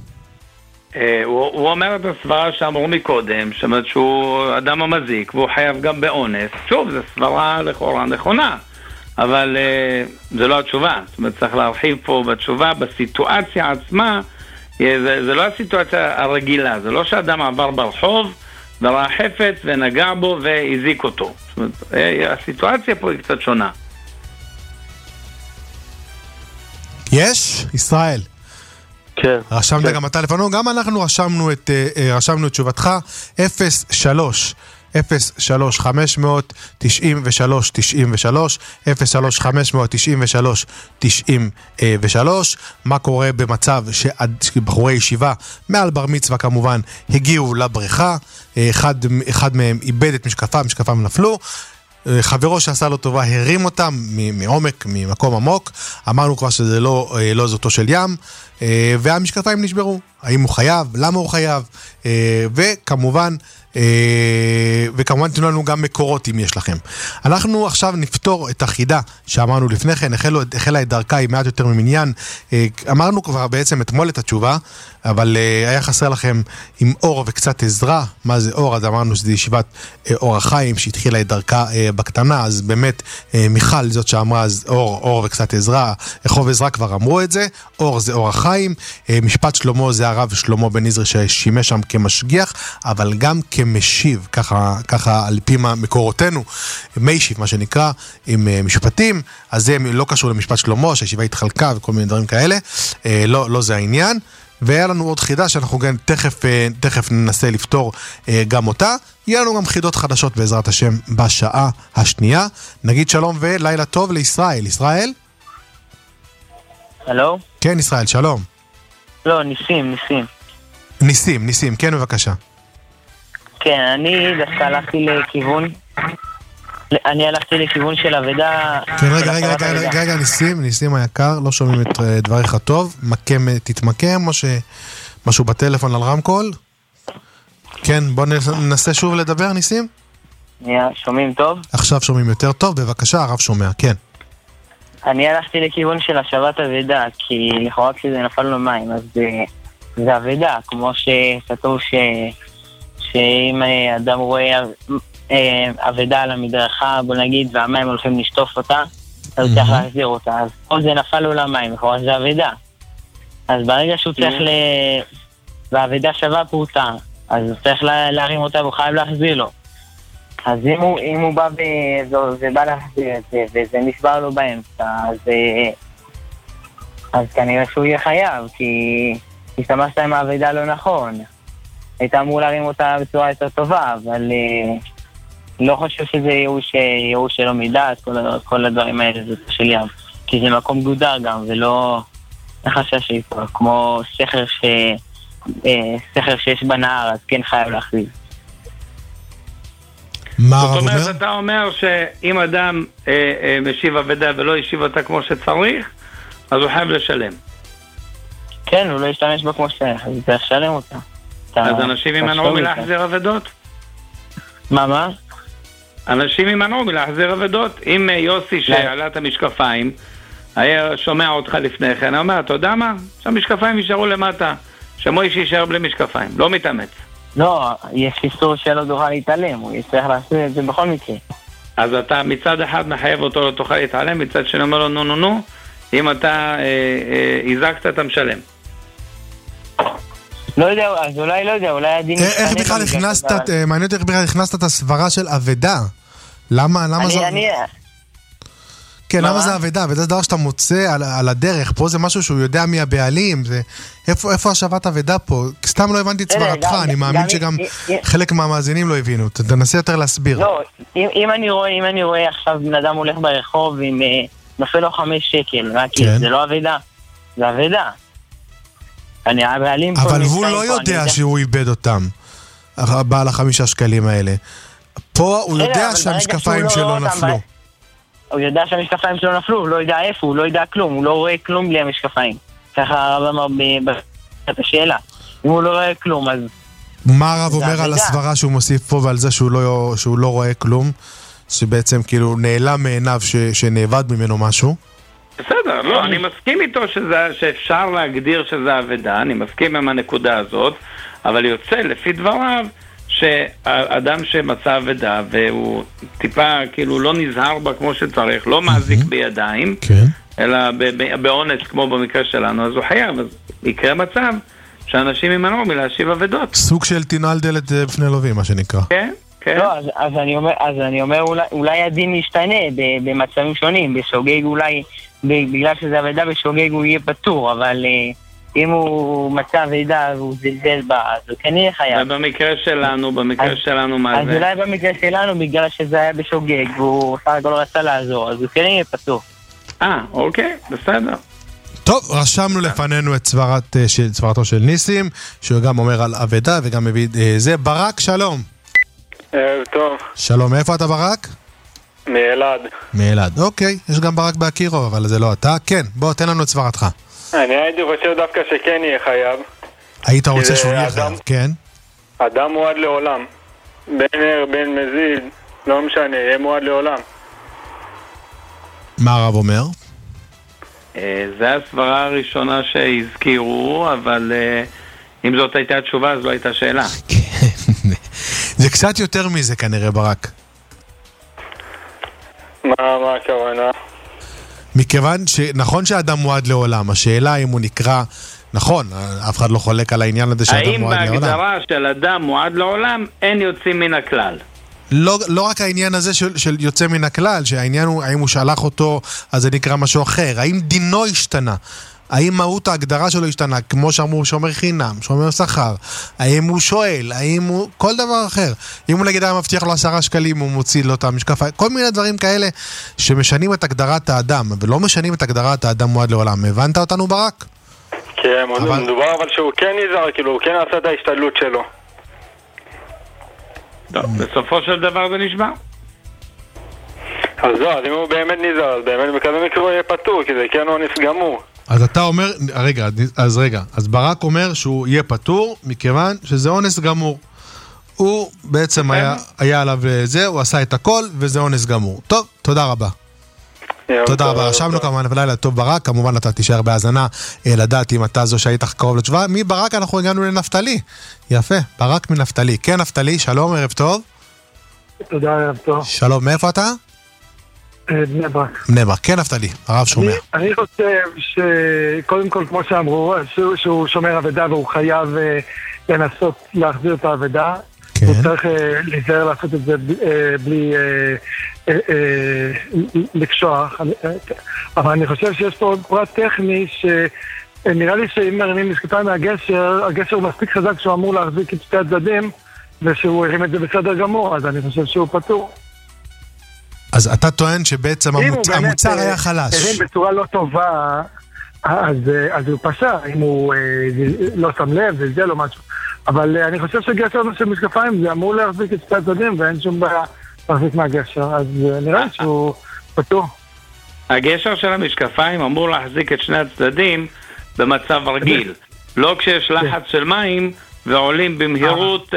הוא אומר את הסברה שאמרו מקודם, שאומרת שהוא אדם המזיק והוא חייב גם באונס. שוב, זו סברה לכאורה נכונה, אבל זה לא התשובה. זאת אומרת, צריך להרחיב פה בתשובה, בסיטואציה עצמה, זה, זה לא הסיטואציה הרגילה, זה לא שאדם עבר ברחוב וראה חפץ ונגע בו והזיק אותו. זאת אומרת, הסיטואציה פה היא קצת שונה. יש? ישראל. כן. רשמת גם אתה לפנינו, גם אנחנו רשמנו את, רשמנו את תשובתך, אפס שלוש אפס שלוש חמש תשעים ושלוש תשעים ושלוש אפס שלוש חמש תשעים ושלוש תשעים ושלוש. מה קורה במצב שבחורי ישיבה מעל בר מצווה כמובן הגיעו לבריכה, אחד, אחד מהם איבד את משקפיו, משקפיו נפלו, חברו שעשה לו טובה הרים אותם מעומק, ממקום עמוק, אמרנו כבר שזה לא, לא זאתו של ים, והמשקפיים נשברו. האם הוא חייב? למה הוא חייב? וכמובן וכמובן תנו לנו גם מקורות אם יש לכם. אנחנו עכשיו נפתור את החידה שאמרנו לפני כן, החלו, החלה את דרכה עם מעט יותר ממניין. אמרנו כבר בעצם אתמול את התשובה, אבל היה חסר לכם עם אור וקצת עזרה. מה זה אור? אז אמרנו שזה ישיבת אור החיים שהתחילה את דרכה בקטנה, אז באמת מיכל זאת שאמרה אז אור, אור וקצת עזרה, רחוב עזרה כבר אמרו את זה, אור זה אור החיים, משפט שלמה זה הרב שלמה בן עזרא ששימש שם כמשגיח, אבל גם כמשיב, ככה, ככה על פי מקורותינו, מיישיב מה שנקרא, עם משפטים, אז זה לא קשור למשפט שלמה, שהישיבה התחלקה וכל מיני דברים כאלה, לא, לא זה העניין. והיה לנו עוד חידה שאנחנו גם תכף, תכף ננסה לפתור גם אותה. יהיה לנו גם חידות חדשות בעזרת השם בשעה השנייה. נגיד שלום ולילה טוב לישראל. ישראל? הלו? כן, ישראל, שלום. לא, ניסים, ניסים. ניסים, ניסים, כן, בבקשה. כן, אני דווקא הלכתי לכיוון... אני הלכתי לכיוון של עבודה... כן, רגע, רגע, רגע, רגע, רגע, ניסים, ניסים היקר, לא שומעים את דבריך טוב, מקם, תתמקם, או שמשהו בטלפון על רמקול? כן, בוא ננסה שוב לדבר, ניסים? נהיה, שומעים טוב? עכשיו שומעים יותר טוב, בבקשה, הרב שומע, כן. אני הלכתי לכיוון של השבת עבודה, כי לכאורה כשזה נפל לו מים, אז זה עבודה, כמו שכתוב ש... שאם אדם רואה עבודה על המדרכה, בוא נגיד, והמים הולכים לשטוף אותה, אז הוא צריך להחזיר אותה. אז פה זה נפל לו למים, לכאורה זה עבודה. אז ברגע שהוא צריך ל... והעבודה שווה פרוטה, אז הוא צריך להרים אותה והוא חייב להחזיר לו. אז אם הוא, אם הוא בא ובא להחזיר את זה, וזה נשבר לו באמצע, אז, אז כנראה שהוא יהיה חייב, כי השתמשת עם העבודה לא נכון. היית אמור להרים אותה בצורה יותר טובה, אבל לא חושב שזה ייאוש, ייאוש שלא מדעת, כל, כל הדברים האלה זה של ים. כי זה מקום גודר גם, ולא חשש שיפול, כמו סכר, ש... סכר שיש בנהר, אז כן חייב להחזיר. מה זאת הרב אומרת, אומר? אתה אומר שאם אדם אה, אה, משיב עבודה ולא ישיב אותה כמו שצריך, אז הוא חייב לשלם. כן, הוא לא ישתמש בה כמו שצריך, אז הוא צריך לשלם אותה. אז אנשים ימנעו מלהחזיר עבודות? מה, מה? אנשים ימנעו מלהחזיר עבודות. אם יוסי שעלה את המשקפיים, היה שומע אותך לפני כן, הוא אומר, אתה יודע מה? שהמשקפיים יישארו למטה, שמויש יישאר בלי משקפיים, לא מתאמץ. לא, יש איסור שלא תוכל להתעלם, הוא יצטרך לעשות את זה בכל מקרה. אז אתה מצד אחד מחייב אותו לא תוכל להתעלם, מצד שני אומר לו נו נו נו, אם אתה הזקת אתה משלם. לא יודע, אז אולי לא יודע, אולי הדין... איך בכלל הכנסת, מעניין אותי איך בכלל הכנסת את הסברה של עבדה? למה, למה זה... כן, למה זה עבדה? עבדה זה דבר שאתה מוצא על הדרך, פה זה משהו שהוא יודע מי הבעלים, איפה השבת עבדה פה? סתם לא הבנתי את סברתך, אני מאמין שגם חלק מהמאזינים לא הבינו, תנסה יותר להסביר. לא, אם אני רואה עכשיו בן אדם הולך ברחוב עם נופל לו חמש שקל, זה לא עבדה, זה עבדה. אבל הוא לא יודע שהוא איבד אותם, בעל החמישה שקלים האלה. פה הוא יודע שהמשקפיים שלו נפלו. הוא יודע שהמשקפיים שלו נפלו, הוא לא יודע איפה, הוא לא יודע כלום, הוא לא רואה כלום בלי המשקפיים. ככה הרב אמר את השאלה. אם הוא לא רואה כלום, אז... מה הרב אומר על הסברה שהוא מוסיף פה ועל זה שהוא לא, שהוא לא רואה כלום? שבעצם כאילו נעלם מעיניו ש, שנאבד ממנו משהו? בסדר, לא, אני מסכים איתו שזה, שאפשר להגדיר שזה עבדה, אני מסכים עם הנקודה הזאת, אבל יוצא לפי דבריו שאדם שמצא עבדה והוא טיפה כאילו לא נזהר בה כמו שצריך, לא מעזיק בידיים, אלא באונס כמו במקרה שלנו, אז הוא חייב, אז יקרה מצב שאנשים ימנעו מלהשיב עבדות. סוג של תנעל דלת בפני לווים, מה שנקרא. כן, כן. לא, אז, אז אני אומר, אז אני אומר אולי, אולי הדין ישתנה במצבים שונים, בשוגג אולי, בגלל שזה עבדה בשוגג הוא יהיה פטור, אבל אם הוא מצא וידע והוא זלזל בה, אז הוא כן יהיה חייב. ובמקרה שלנו, במקרה אז, שלנו מה אז זה? אז אולי במקרה שלנו, בגלל שזה היה בשוגג, והוא סך הכל רצה לעזור, אז הוא כן יהיה פטור. אה, אוקיי, בסדר. טוב, רשמנו לפנינו את סברת, של, סברתו של ניסים, שהוא גם אומר על אבדה וגם מביא זה. ברק, שלום. ערב טוב. שלום, מאיפה אתה ברק? מאלעד. מאלעד, אוקיי, יש גם ברק באקירוב, אבל זה לא אתה. כן, בוא, תן לנו את סברתך. אני הייתי חושב דווקא שכן יהיה חייב. היית רוצה שהוא יהיה אדם, חייב, כן? אדם מועד לעולם. בין ער, בין מזיד, לא משנה, יהיה מועד לעולם. מה הרב אומר? זה הסברה הראשונה שהזכירו, אבל אם זאת הייתה תשובה, אז לא הייתה שאלה. זה קצת יותר מזה כנראה, ברק. מה, מה הכוונה? מכיוון שנכון שהאדם מועד לעולם, השאלה אם הוא נקרא, נכון, אף אחד לא חולק על העניין הזה שאדם מועד לעולם. האם בהגדרה של אדם מועד לעולם אין יוצאים מן הכלל? לא, לא רק העניין הזה של, של יוצא מן הכלל, שהעניין הוא האם הוא שלח אותו, אז זה נקרא משהו אחר. האם דינו השתנה? האם מהות ההגדרה שלו השתנה? כמו שאמרו שומר חינם, שומר שכר. האם הוא שואל? האם הוא... כל דבר אחר. אם הוא נגיד היה מבטיח לו עשרה שקלים, הוא מוציא לו את המשקפיים. כל מיני דברים כאלה שמשנים את הגדרת האדם, ולא משנים את הגדרת האדם מועד לעולם. הבנת אותנו, ברק? כן, אבל... מדובר אבל שהוא כן נזהר, כאילו, הוא כן עשה את ההשתדלות שלו. טוב, בסופו של דבר זה נשמע. אז לא, אז אם הוא באמת נזהר, אז באמת בכזה מקרה הוא יהיה פטור, כי זה כן הוא נסגמור. אז אתה אומר, רגע, אז רגע, אז ברק אומר שהוא יהיה פטור, מכיוון שזה אונס גמור. הוא בעצם היה, היה עליו זה, הוא עשה את הכל, וזה אונס גמור. טוב, תודה רבה. תודה רבה, רשמנו כמובן, ולילה טוב ברק, כמובן אתה תישאר בהאזנה לדעת אם אתה זו שהיית קרוב לתשובה. מברק אנחנו הגענו לנפתלי. יפה, ברק מנפתלי. כן, נפתלי, שלום, ערב טוב. תודה, ערב טוב. שלום, מאיפה אתה? בני ברק. בני ברק, כן, נפתלי, הרב שומע. אני חושב שקודם כל, כמו שאמרו, שהוא שומר עבדה והוא חייב לנסות להחזיר את העבדה. הוא צריך להיזהר לעשות את זה בלי לקשוח. אבל אני חושב שיש פה פרט טכני שנראה לי שאם מרימים משקפיים מהגשר, הגשר הוא מספיק חזק שהוא אמור להחזיק את שתי הצדדים ושהוא הרים את זה בסדר גמור, אז אני חושב שהוא פטור. אז אתה טוען שבעצם המוצר היה חלש. אם הוא באמת בצורה לא טובה, אז הוא פשע, אם הוא לא שם לב וזה לא משהו. אבל אני חושב שגשר של משקפיים זה אמור להחזיק את שתי הצדדים ואין שום בעיה להחזיק מהגשר, אז נראה שהוא פטור. הגשר של המשקפיים אמור להחזיק את שני הצדדים במצב רגיל, לא כשיש לחץ של מים ועולים במהירות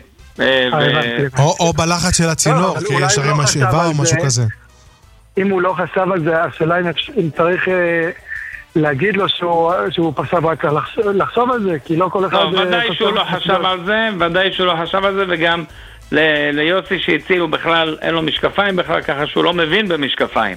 או בלחץ של הצינור, כי יש הרי משאבה או משהו כזה. אם הוא לא חשב על זה, השאלה אם צריך להגיד לו שהוא פסב רק לחשוב על זה, כי לא כל אחד... ודאי שהוא לא חשב על זה, ודאי שהוא לא חשב על זה, וגם ליוסי שהצילו בכלל, אין לו משקפיים בכלל, ככה שהוא לא מבין במשקפיים.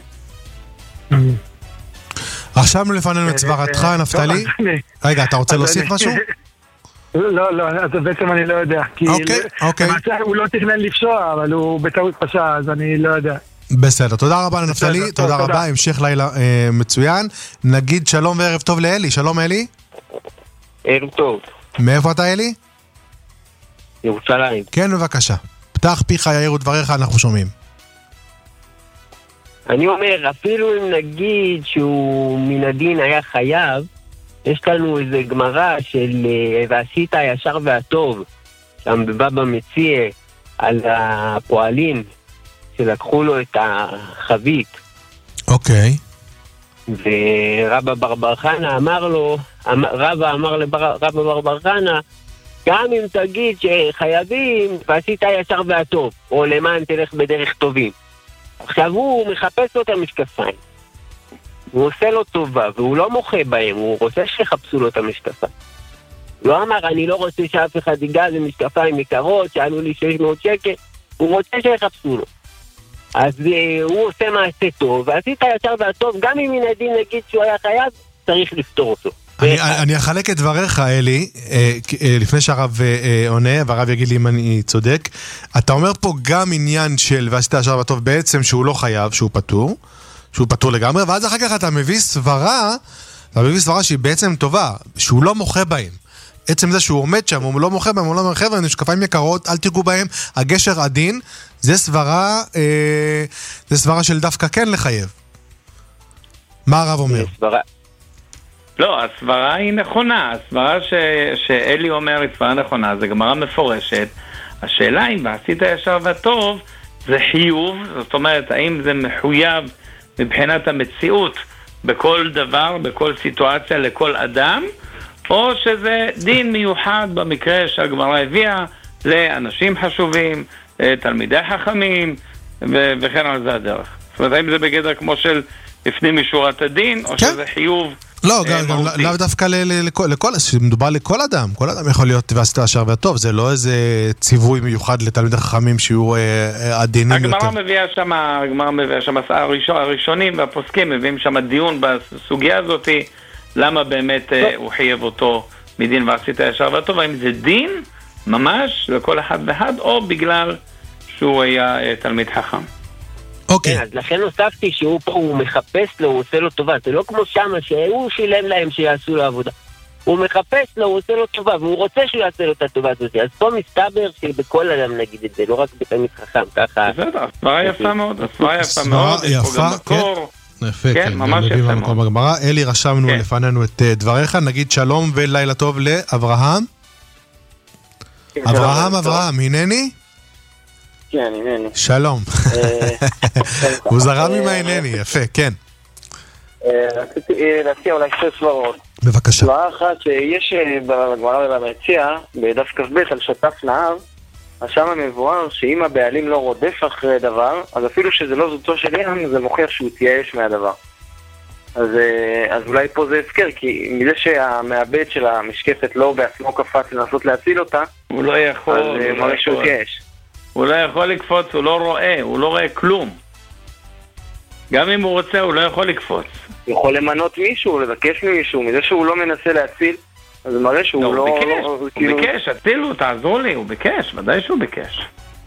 רשמנו לפנינו את סברתך, נפתלי. רגע, אתה רוצה להוסיף משהו? לא, לא, אז בעצם אני לא יודע. אוקיי, אוקיי. הוא לא תכנן לפשוע, אבל הוא בטעות פשע, אז אני לא יודע. בסדר, תודה רבה לנפתלי, תודה רבה, המשך לילה מצוין. נגיד שלום וערב טוב לאלי, שלום אלי. ערב טוב. מאיפה אתה אלי? ירושלים. כן, בבקשה. פתח פיך יאירו דבריך, אנחנו שומעים. אני אומר, אפילו אם נגיד שהוא מן הדין היה חייב, יש לנו איזה גמרא של ועשית הישר והטוב, שם בבבא מציע על הפועלים שלקחו לו את החבית. אוקיי. ורבא בר בר חנה אמר לו, רבא אמר לרבא בר בר חנה, גם אם תגיד שחייבים ועשית הישר והטוב, או למען תלך בדרך טובים. עכשיו הוא מחפש לו את המשקפיים. הוא עושה לו טובה, והוא לא מוחה בהם, הוא רוצה שיחפשו לו את המשקפיים. לא אמר, אני לא רוצה שאף אחד ייגע למשקפיים יקרות, שעלו לי שש מאות שקל, הוא רוצה שיחפשו לו. אז הוא עושה מעשה טוב, ועשית הישר והטוב, גם אם מן הדין נגיד שהוא היה חייב, צריך לפתור אותו. אני, אני אחלק את דבריך, אלי, לפני שהרב עונה, והרב יגיד לי אם אני צודק. אתה אומר פה גם עניין של ועשית הישר והטוב בעצם שהוא לא חייב, שהוא פטור, שהוא פטור לגמרי, ואז אחר כך אתה מביא סברה זה מביא סברה שהיא בעצם טובה, שהוא לא מוחה בהם. עצם זה שהוא עומד שם, הוא לא מוחה בהם, הוא לא מרחב, ואני משקפיים יקרות, אל תיגעו בהם, הגשר עדין, זה סברה, אה, זה סברה של דווקא כן לחייב. מה הרב אומר? סברה. לא, הסברה היא נכונה, הסברה ש... שאלי אומר היא סברה נכונה, זה גמרא מפורשת. השאלה אם ועשית ישר וטוב, זה חיוב, זאת אומרת, האם זה מחויב מבחינת המציאות בכל דבר, בכל סיטואציה, לכל אדם, או שזה דין מיוחד במקרה שהגמרא הביאה לאנשים חשובים, תלמידי חכמים, ו... וכן על זה הדרך. זאת אומרת, האם זה בגדר כמו של לפנים משורת הדין, או כן. שזה חיוב לא, גם לאו דווקא לכל, מדובר לכל אדם, כל אדם יכול להיות ועשית ישר וטוב, זה לא איזה ציווי מיוחד לתלמידי חכמים שיהיו עדינים יותר. הגמרא מביאה שם, הגמרא מביאה שם, הראשונים והפוסקים מביאים שם דיון בסוגיה הזאת, למה באמת הוא חייב אותו מדין ועשית ישר וטוב, האם זה דין ממש לכל אחד ואחד, או בגלל שהוא היה תלמיד חכם. אוקיי. אז לכן הוספתי שהוא פה, הוא מחפש לו, הוא עושה לו טובה. זה לא כמו שמה שהוא שילם להם שיעשו לו עבודה. הוא מחפש לו, הוא עושה לו טובה, והוא רוצה שהוא יעשה לו את הטובה הזאת. אז פה מסתבר שבכל אדם נגיד את זה, לא רק בתלמיד חכם, ככה. בסדר, הסברה יפה מאוד, הסברה יפה מאוד. יפה, כן. יפה, כן, ממש יפה מאוד. אלי, רשמנו לפנינו את דבריך, נגיד שלום ולילה טוב לאברהם. אברהם, אברהם, הנני? כן, הנני. שלום. הוא זרם עם ההנני, יפה, כן. רציתי להציע אולי שתי סברות. בבקשה. סברה אחת שיש בגמרא ובמציע, בדף כ"ב על שותף נהר, אז שם מבואר שאם הבעלים לא רודף אחרי דבר, אז אפילו שזה לא זוטו של ים, זה מוכיח שהוא תייאש מהדבר. אז, אז אולי פה זה הפקר, כי מזה שהמעבד של המשקפת לא בעצמו קפץ לנסות להציל אותה, הוא לא יכול, אז מראה שהוא תייאש. הוא לא יכול לקפוץ, הוא לא רואה, הוא לא רואה כלום. גם אם הוא רוצה, הוא לא יכול לקפוץ. הוא יכול למנות מישהו, לבקש ממישהו, מזה שהוא לא מנסה להציל, אז זה מראה שהוא לא... הוא ביקש, הוא ביקש, הצילו, תעזרו לי, הוא ביקש, ודאי שהוא ביקש.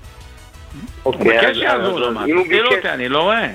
הוא ביקש שיעזור לו, תצילו אותי, אני לא רואה.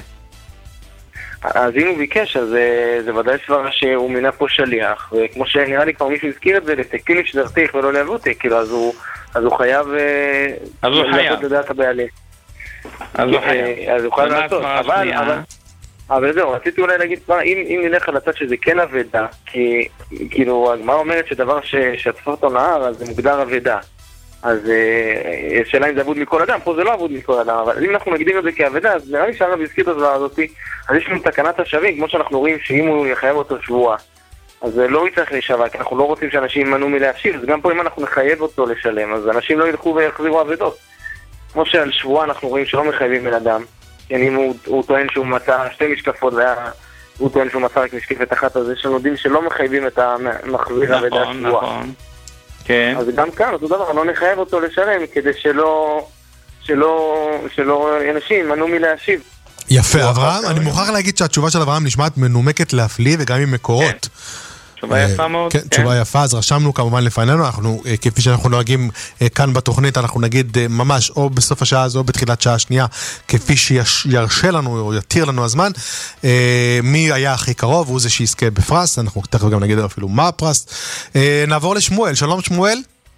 אז אם הוא ביקש, אז זה ודאי סברה שהוא מינה פה שליח, וכמו שנראה לי כבר מישהו הזכיר את זה, לתקטיני שדרתיך ולא להבותי, כאילו אז הוא... אז הוא חייב... אז הוא חייב. לדעת הבעלים. אז הוא חייב. אז הוא חייב לעשות. אבל, אבל, אבל זהו, רציתי אולי להגיד, אם נלך על הצד שזה כן עבדה, כי כאילו, הגמרא אומרת שדבר ששטפה אותו נהר, אז זה מוגדר עבדה. אז שאלה אם זה עבוד מכל אדם, פה זה לא עבוד מכל אדם, אבל אם אנחנו נגדיר את זה כעבדה, אז נראה לי שהרב הזכיר את הדבר הזאת, אז יש לנו תקנת השבים, כמו שאנחנו רואים שאם הוא יחייב אותו שבועה, אז לא יצטרך להישבע, כי אנחנו לא רוצים שאנשים ימנעו מלהשיב, אז גם פה אם אנחנו נחייב אותו לשלם, אז אנשים לא ילכו ויחזירו עבדות. כמו שעל שבועה אנחנו רואים שלא מחייבים בן אדם, כי אם הוא, הוא טוען שהוא מצא שתי משקפות, והוא טוען שהוא מצא רק משקפת אחת, אז יש לנו דין שלא מחייבים את המחזיר עבדה שבועה. נכון, נכון. כן. אז גם כאן, אותו דבר, לא נחייב אותו לשלם, כדי שלא, שלא, שלא אנשים ימנעו מלהשיב. יפה, אברהם, אני מוכרח להגיד שהתשובה של אברהם נשמעת מנומקת להפליא וגם עם מקורות. תשובה יפה מאוד. כן, תשובה יפה, אז רשמנו כמובן לפנינו, אנחנו, כפי שאנחנו נוהגים כאן בתוכנית, אנחנו נגיד ממש או בסוף השעה הזו או בתחילת שעה השנייה, כפי שירשה לנו או יתיר לנו הזמן, מי היה הכי קרוב, הוא זה שיזכה בפרס, אנחנו תכף גם נגיד אפילו מה הפרס. נעבור לשמואל, שלום שמואל.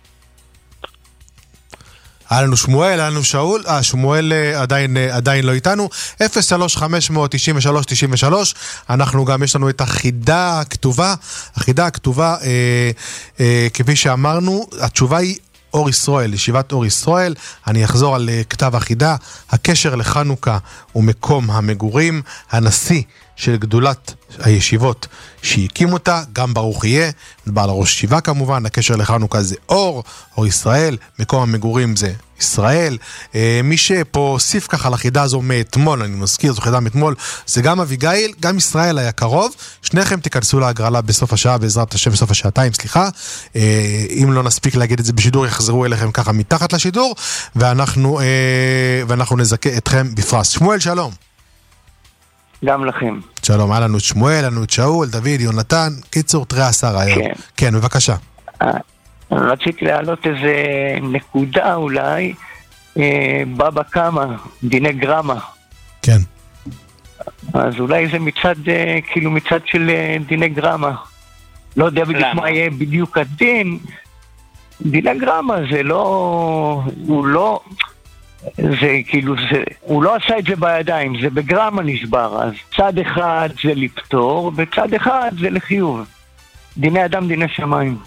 היה לנו שמואל, היה לנו שאול, אה, שמואל עדיין, עדיין לא איתנו, אפס שלוש חמש תשע שלוש תשע שלוש, אנחנו גם, יש לנו את החידה הכתובה, החידה הכתובה, אה, אה, כפי שאמרנו, התשובה היא אור ישראל, ישיבת אור ישראל, אני אחזור על כתב החידה, הקשר לחנוכה ומקום המגורים, הנשיא של גדולת הישיבות שהקים אותה, גם ברוך יהיה, בעל הראש שיבה כמובן, הקשר לחנוכה זה אור, אור ישראל, מקום המגורים זה ישראל, מי שפה הוסיף ככה לחידה הזו מאתמול, אני מזכיר, זו חידה מאתמול, זה גם אביגיל, גם ישראל היה קרוב, שניכם תיכנסו להגרלה בסוף השעה, בעזרת השם בסוף השעתיים, סליחה, אם לא נספיק להגיד את זה בשידור, יחזרו אליכם ככה מתחת לשידור, ואנחנו, ואנחנו נזכה אתכם בפרס. שמואל, שלום. גם לכם. שלום, היה לנו את שמואל, לנו את שאול, דוד, יונתן, קיצור, תראה עשר היום. כן. כן, בבקשה. רציתי להעלות איזה נקודה אולי, בבא קמא, דיני גרמה. כן. אז אולי זה מצד, כאילו מצד של דיני גרמה. לא יודע בדיוק מה יהיה בדיוק הדין. דיני גרמה זה לא, הוא לא, זה כאילו, זה, הוא לא עשה את זה בידיים, זה בגרמה נשבר. אז צד אחד זה לפתור, וצד אחד זה לחיוב. דיני אדם, דיני שמיים.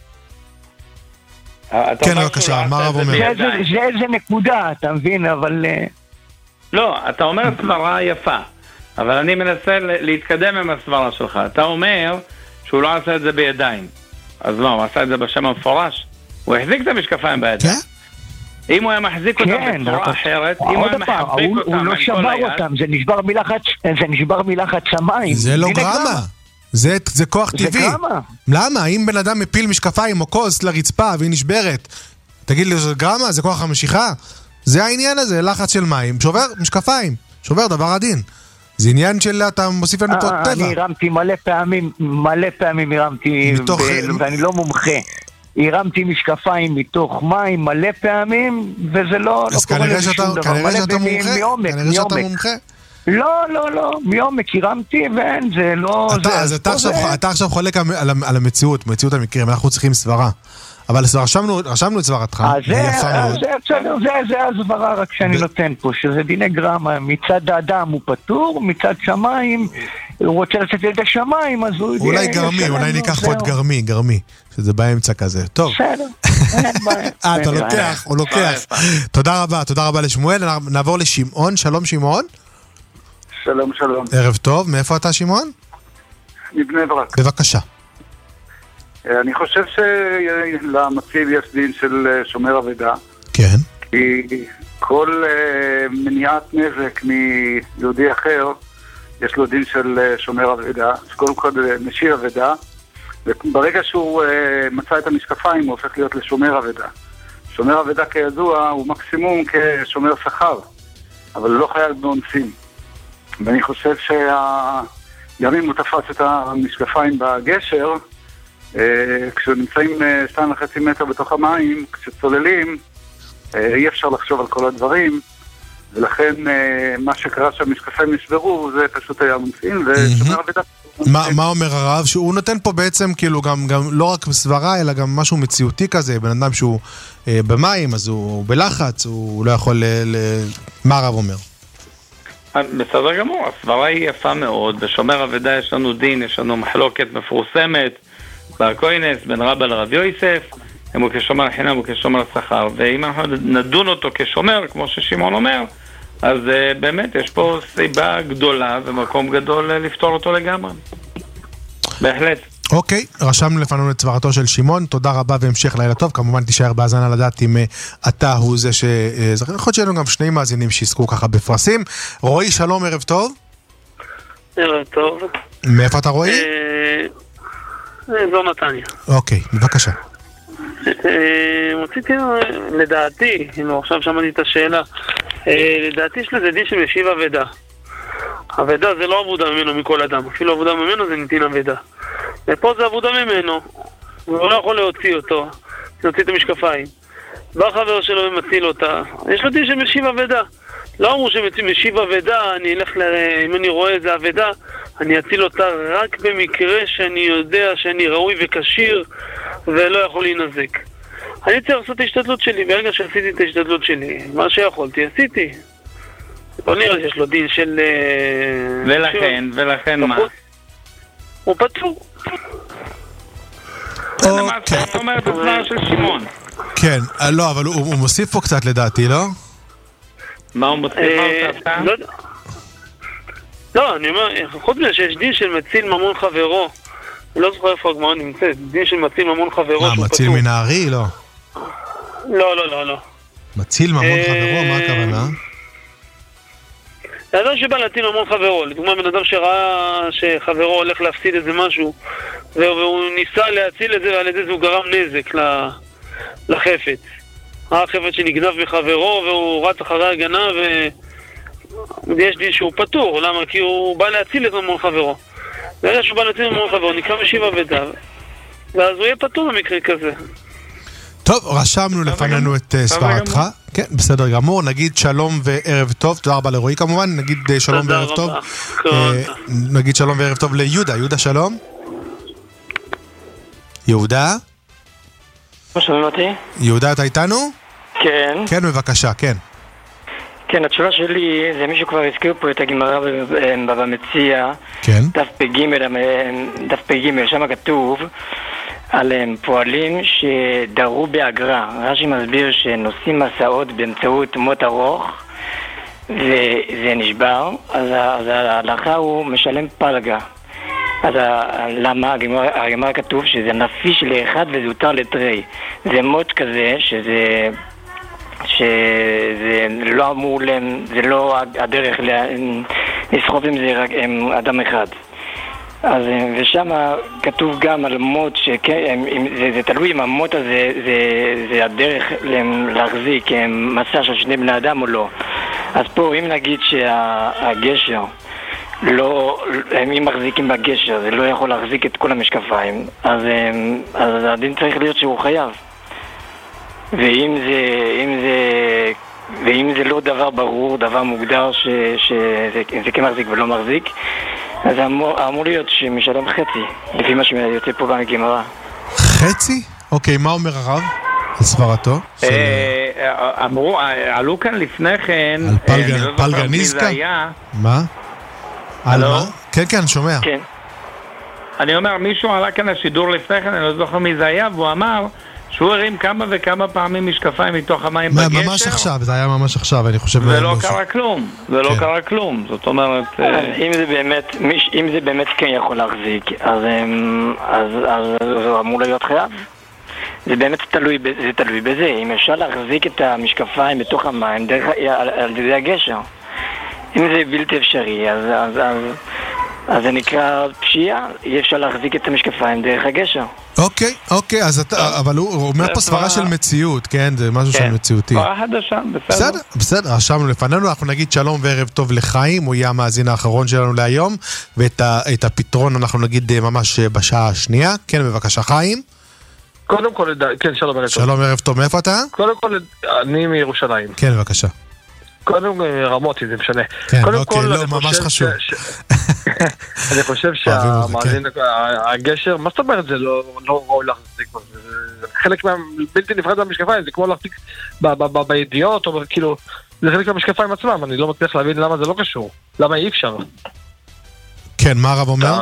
כן, בבקשה, מה הרב אומר? זה איזה נקודה, אתה מבין, אבל... לא, אתה אומר סברה יפה, אבל אני מנסה להתקדם עם הסברה שלך. אתה אומר שהוא לא עשה את זה בידיים. אז מה, הוא עשה את זה בשם המפורש? הוא החזיק את המשקפיים בידיים. אם הוא היה מחזיק אותם בצורה אחרת, אם הוא היה מחבק אותם... הוא לא שבר אותם, זה נשבר מלחץ שמיים. זה לא גרמה. זה, זה כוח טבעי. זה גרמה. למה? אם בן אדם מפיל משקפיים או כוס לרצפה והיא נשברת, תגיד לי, זה גרמה? זה כוח המשיכה? זה העניין הזה, לחץ של מים, שובר משקפיים, שובר דבר עדין. זה עניין של אתה מוסיף לנו פה טבע. אני הרמתי מלא פעמים, מלא פעמים הרמתי, מתוך... ב... ואני לא מומחה. הרמתי משקפיים מתוך מים מלא פעמים, וזה לא, לא קורה לזה שום דבר. כנראה שאתה מומחה. מעומק, כנראה שאתה מומחה. לא, לא, לא, מעומק הרמתי ואין, זה לא... אתה, זה, אז אתה, לא עכשיו, זה... אתה עכשיו חולק על, על המציאות, מציאות המקרים, אנחנו צריכים סברה. אבל רשמנו, רשמנו את סברתך. זה, זה, זה, זה, זה הסברה רק שאני נותן פה, שזה דיני גרמה, מצד האדם הוא פטור, מצד שמיים, הוא רוצה לצאת את השמיים, אז הוא... אולי גרמי, אולי ניקח פה את גרמי, גרמי, שזה באמצע כזה. טוב. בסדר, אין בעיה. אה, אתה לוקח, הוא לוקח. תודה רבה, תודה רבה לשמואל. נעבור לשמעון, שלום שמעון. שלום, שלום. ערב טוב, מאיפה אתה שמעון? מבני ברק. בבקשה. אני חושב שלמציל יש דין של שומר אבדה. כן. כי כל מניעת נזק מיהודי אחר, יש לו דין של שומר אבדה. קודם כל משיר אבדה, וברגע שהוא מצא את המשקפיים הוא הופך להיות לשומר אבדה. שומר אבדה כידוע הוא מקסימום כשומר שכר, אבל לא חייל בעונשין. ואני חושב שגם אם הוא תפס את המשקפיים בגשר, כשנמצאים שתיים וחצי מטר בתוך המים, כשצוללים, אי אפשר לחשוב על כל הדברים, ולכן מה שקרה שהמשקפיים נשברו, זה פשוט היה מונסים, ושומר אבדה. מה אומר הרב? שהוא נותן פה בעצם כאילו גם לא רק בסברה, אלא גם משהו מציאותי כזה, בן אדם שהוא במים, אז הוא בלחץ, הוא לא יכול... מה הרב אומר? בסדר גמור, הסברה היא יפה מאוד, בשומר אבדה יש לנו דין, יש לנו מחלוקת מפורסמת, באקוינס, בין רבא לרב יוסף, אם הוא כשומר חינם הוא כשומר שכר, ואם אנחנו נדון אותו כשומר, כמו ששמעון אומר, אז uh, באמת יש פה סיבה גדולה ומקום גדול uh, לפתור אותו לגמרי. בהחלט. אוקיי, רשמנו לפנינו את סברתו של שמעון, תודה רבה והמשך לילה טוב, כמובן תישאר בהאזנה לדעת אם uh, אתה הוא זה ש... Uh, יכול להיות שיהיו גם שני מאזינים שיזכו ככה בפרסים. רועי, שלום, ערב טוב. ערב טוב. מאיפה אתה רועי? זו נתניה. אוקיי, בבקשה. רציתי, לדעתי, עכשיו שמעתי את השאלה, לדעתי יש לזה דין שמשיב אבדה. אבדה זה לא עבודה ממנו מכל אדם, אפילו עבודה ממנו זה נתין אבדה. ופה זה עבודה ממנו, הוא לא יכול להוציא אותו, להוציא את המשקפיים. בא חבר שלו ומציל אותה, יש לו דין שמשיב אבדה. לא אמרו שמשיב אבדה, אני אלך ל... אם אני רואה איזה אבדה, אני אציל אותה רק במקרה שאני יודע שאני ראוי וקשיר ולא יכול להינזק. אני צריך לעשות את ההשתדלות שלי, ברגע שעשיתי את ההשתדלות שלי, מה שיכולתי, עשיתי. לא נראה שיש לו דין של... ולכן, ולכן מה? הוא פטור. אוקיי. אתה אומר את הסברה של שמעון. כן, לא, אבל הוא מוסיף פה קצת לדעתי, לא? מה הוא מוסיף? לא יודע. לא, אני אומר, חוץ מזה שיש דין של מציל ממון חברו, אני לא זוכר איפה הגמרא נמצאת, דין של מציל ממון חברו שהוא פטור. מה, מציל מן הארי? לא. לא, לא, לא, לא. מציל ממון חברו? מה הכוונה? זה אדם שבא להציל ממון חברו, לדוגמה בן אדם שראה שחברו הולך להפסיד איזה משהו, והוא ניסה להציל את זה, ועל ידי זה הוא גרם נזק לחפץ. החפץ שנגנב מחברו, והוא רץ אחרי הגנה, ו... יש דין שהוא פטור, למה? כי הוא בא להציל את ממון חברו. ברגע שהוא בא להציל את ממון חברו, נקרא משיב אבדה, ואז הוא יהיה פטור במקרה כזה. טוב, רשמנו לפנינו את סברתך. כן, בסדר גמור, נגיד שלום וערב טוב, תודה רבה לרועי כמובן, נגיד שלום וערב טוב. נגיד שלום וערב טוב ליהודה, יהודה שלום. יהודה? שומעים אותי? יהודה, אתה איתנו? כן. כן, בבקשה, כן. כן, התשובה שלי, זה מישהו כבר הזכיר פה את הגמרא במציע. כן. דף פ"ג, דף פ"ג, שם כתוב על פועלים שדרו באגרה. רש"י מסביר שנושאים מסעות באמצעות מוט ארוך וזה נשבר, אז ההלכה הוא משלם פלגה. אז למה? הגמרא כתוב שזה נפיש לאחד וזה יותר לתרי. זה מוט כזה שזה שזה לא אמור להם, זה לא הדרך לסחוב עם זה רק עם אדם אחד. אז ושם כתוב גם על מוט שזה זה תלוי אם המוט הזה זה, זה הדרך להחזיק מסע של שני בני אדם או לא. אז פה אם נגיד שהגשר לא, אם מחזיקים בגשר זה לא יכול להחזיק את כל המשקפיים, אז, אז הדין צריך להיות שהוא חייב. ואם זה, אם זה, ואם זה לא דבר ברור, דבר מוגדר ש, שזה זה כן מחזיק ולא מחזיק, אז אמור, אמור להיות שמשלם חצי, לפי מה שיוצא פה בגמרא. חצי? אוקיי, מה אומר הרב? הסברתו? אמרו, עלו כאן לפני כן, על פלגניסקה? מה? על מה? כן, כן, שומע. כן. אני אומר, מישהו עלה כאן לשידור לפני כן, אני לא זוכר מי זה היה, והוא אמר שהוא הרים כמה וכמה פעמים משקפיים מתוך המים בגשר. ממש עכשיו, זה היה ממש עכשיו, אני חושב. ולא קרה כלום, ולא קרה כלום. זאת אומרת... אם זה באמת, אם זה באמת כן יכול להחזיק, אז זה אמור להיות חייב. זה באמת תלוי, זה תלוי בזה. אם אפשר להחזיק את המשקפיים בתוך המים על ידי הגשר. אם זה בלתי אפשרי, אז... אז זה נקרא פשיעה, אי אפשר להחזיק את המשקפיים דרך הגשר. אוקיי, אוקיי, אז אתה, אבל הוא אומר פה סברה של מציאות, כן? זה משהו של מציאותי. סברה חדשה, בסדר. בסדר, בסדר, רשמנו לפנינו, אנחנו נגיד שלום וערב טוב לחיים, הוא יהיה המאזין האחרון שלנו להיום, ואת הפתרון אנחנו נגיד ממש בשעה השנייה. כן, בבקשה, חיים. קודם כל, כן, שלום ערב טוב. שלום ערב טוב, מאיפה אתה? קודם כל, אני מירושלים. כן, בבקשה. קודם רמותי, זה משנה. כן, אוקיי, לא, ממש חשוב. אני חושב שהמאזין, הגשר, מה זאת אומרת זה לא ראוי להחזיק? חלק בלתי נפרד מהמשקפיים, זה כמו להחזיק בידיעות, או כאילו, זה חלק מהמשקפיים עצמם, אני לא מצליח להבין למה זה לא קשור. למה אי אפשר? כן, מה הרב אומר?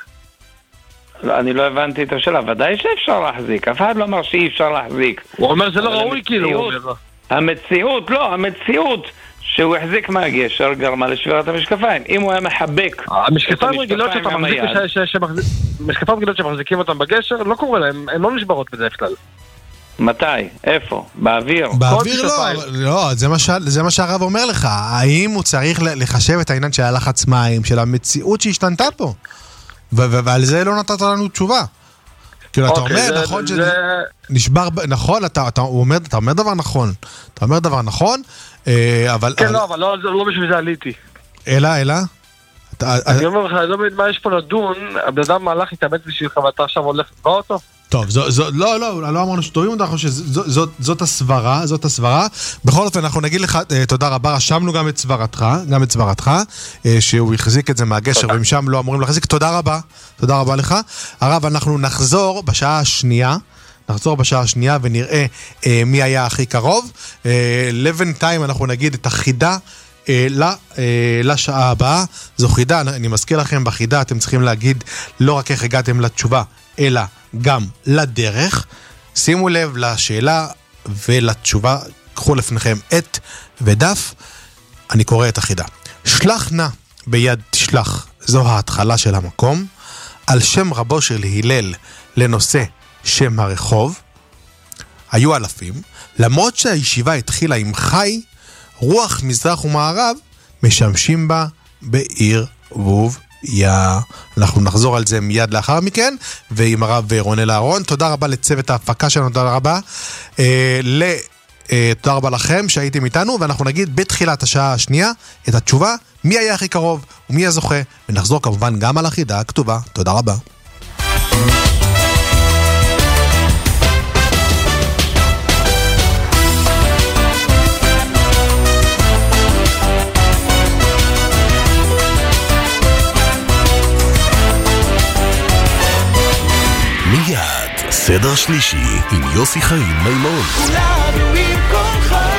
אני לא הבנתי את השאלה, ודאי שאפשר להחזיק, אף אחד לא אמר שאי אפשר להחזיק. הוא אומר זה לא ראוי כאילו. המציאות, לא, המציאות שהוא החזיק מהגשר גרמה לשבירת המשקפיים. אם הוא היה מחבק המשקפיים רגילות שאתה מחזיק משקפיים רגילות שמחזיקים אותם בגשר לא קורה להם, הן לא נשברות בדרך כלל. מתי? איפה? באוויר? באוויר לא, לא, זה מה שהרב אומר לך. האם הוא צריך לחשב את העניין של הלחץ מים, של המציאות שהשתנתה פה? ועל זה לא נתת לנו תשובה. כאילו, אתה אומר, נכון שזה נשבר, נכון, אתה אומר דבר נכון. אתה אומר דבר נכון, אבל... כן, לא, אבל לא בשביל זה עליתי. אלא, אלא? אני אומר לך, אני לא מבין מה יש פה לדון, הבן אדם מהלך התאמת בשבילך ואתה עכשיו הולך לבוא אותו? טוב, לא, לא, לא אמרנו שטועים, אנחנו שזאת הסברה, זאת הסברה. בכל אופן, אנחנו נגיד לך, תודה רבה, רשמנו גם את סברתך, גם את סברתך, שהוא יחזיק את זה מהגשר, ומשם לא אמורים להחזיק. תודה רבה, תודה רבה לך. הרב, אנחנו נחזור בשעה השנייה, נחזור בשעה השנייה ונראה מי היה הכי קרוב. לבינתיים אנחנו נגיד את החידה לשעה הבאה. זו חידה, אני מזכיר לכם, בחידה אתם צריכים להגיד לא רק איך הגעתם לתשובה, אלא גם לדרך. שימו לב לשאלה ולתשובה, קחו לפניכם את ודף. אני קורא את החידה. שלח נא ביד תשלח, זו ההתחלה של המקום, על שם רבו של הלל לנושא שם הרחוב. היו אלפים, למרות שהישיבה התחילה עם חי, רוח מזרח ומערב משמשים בה בעיר ווב יא. אנחנו נחזור על זה מיד לאחר מכן, ועם הרב רונל אהרון. תודה רבה לצוות ההפקה שלנו, תודה רבה אה, ל... אה, תודה רבה לכם שהייתם איתנו, ואנחנו נגיד בתחילת השעה השנייה את התשובה, מי היה הכי קרוב ומי הזוכה, ונחזור כמובן גם על החידה הכתובה. תודה רבה. סדר שלישי עם יוסי חיים מימון. כולנו עם כל חיים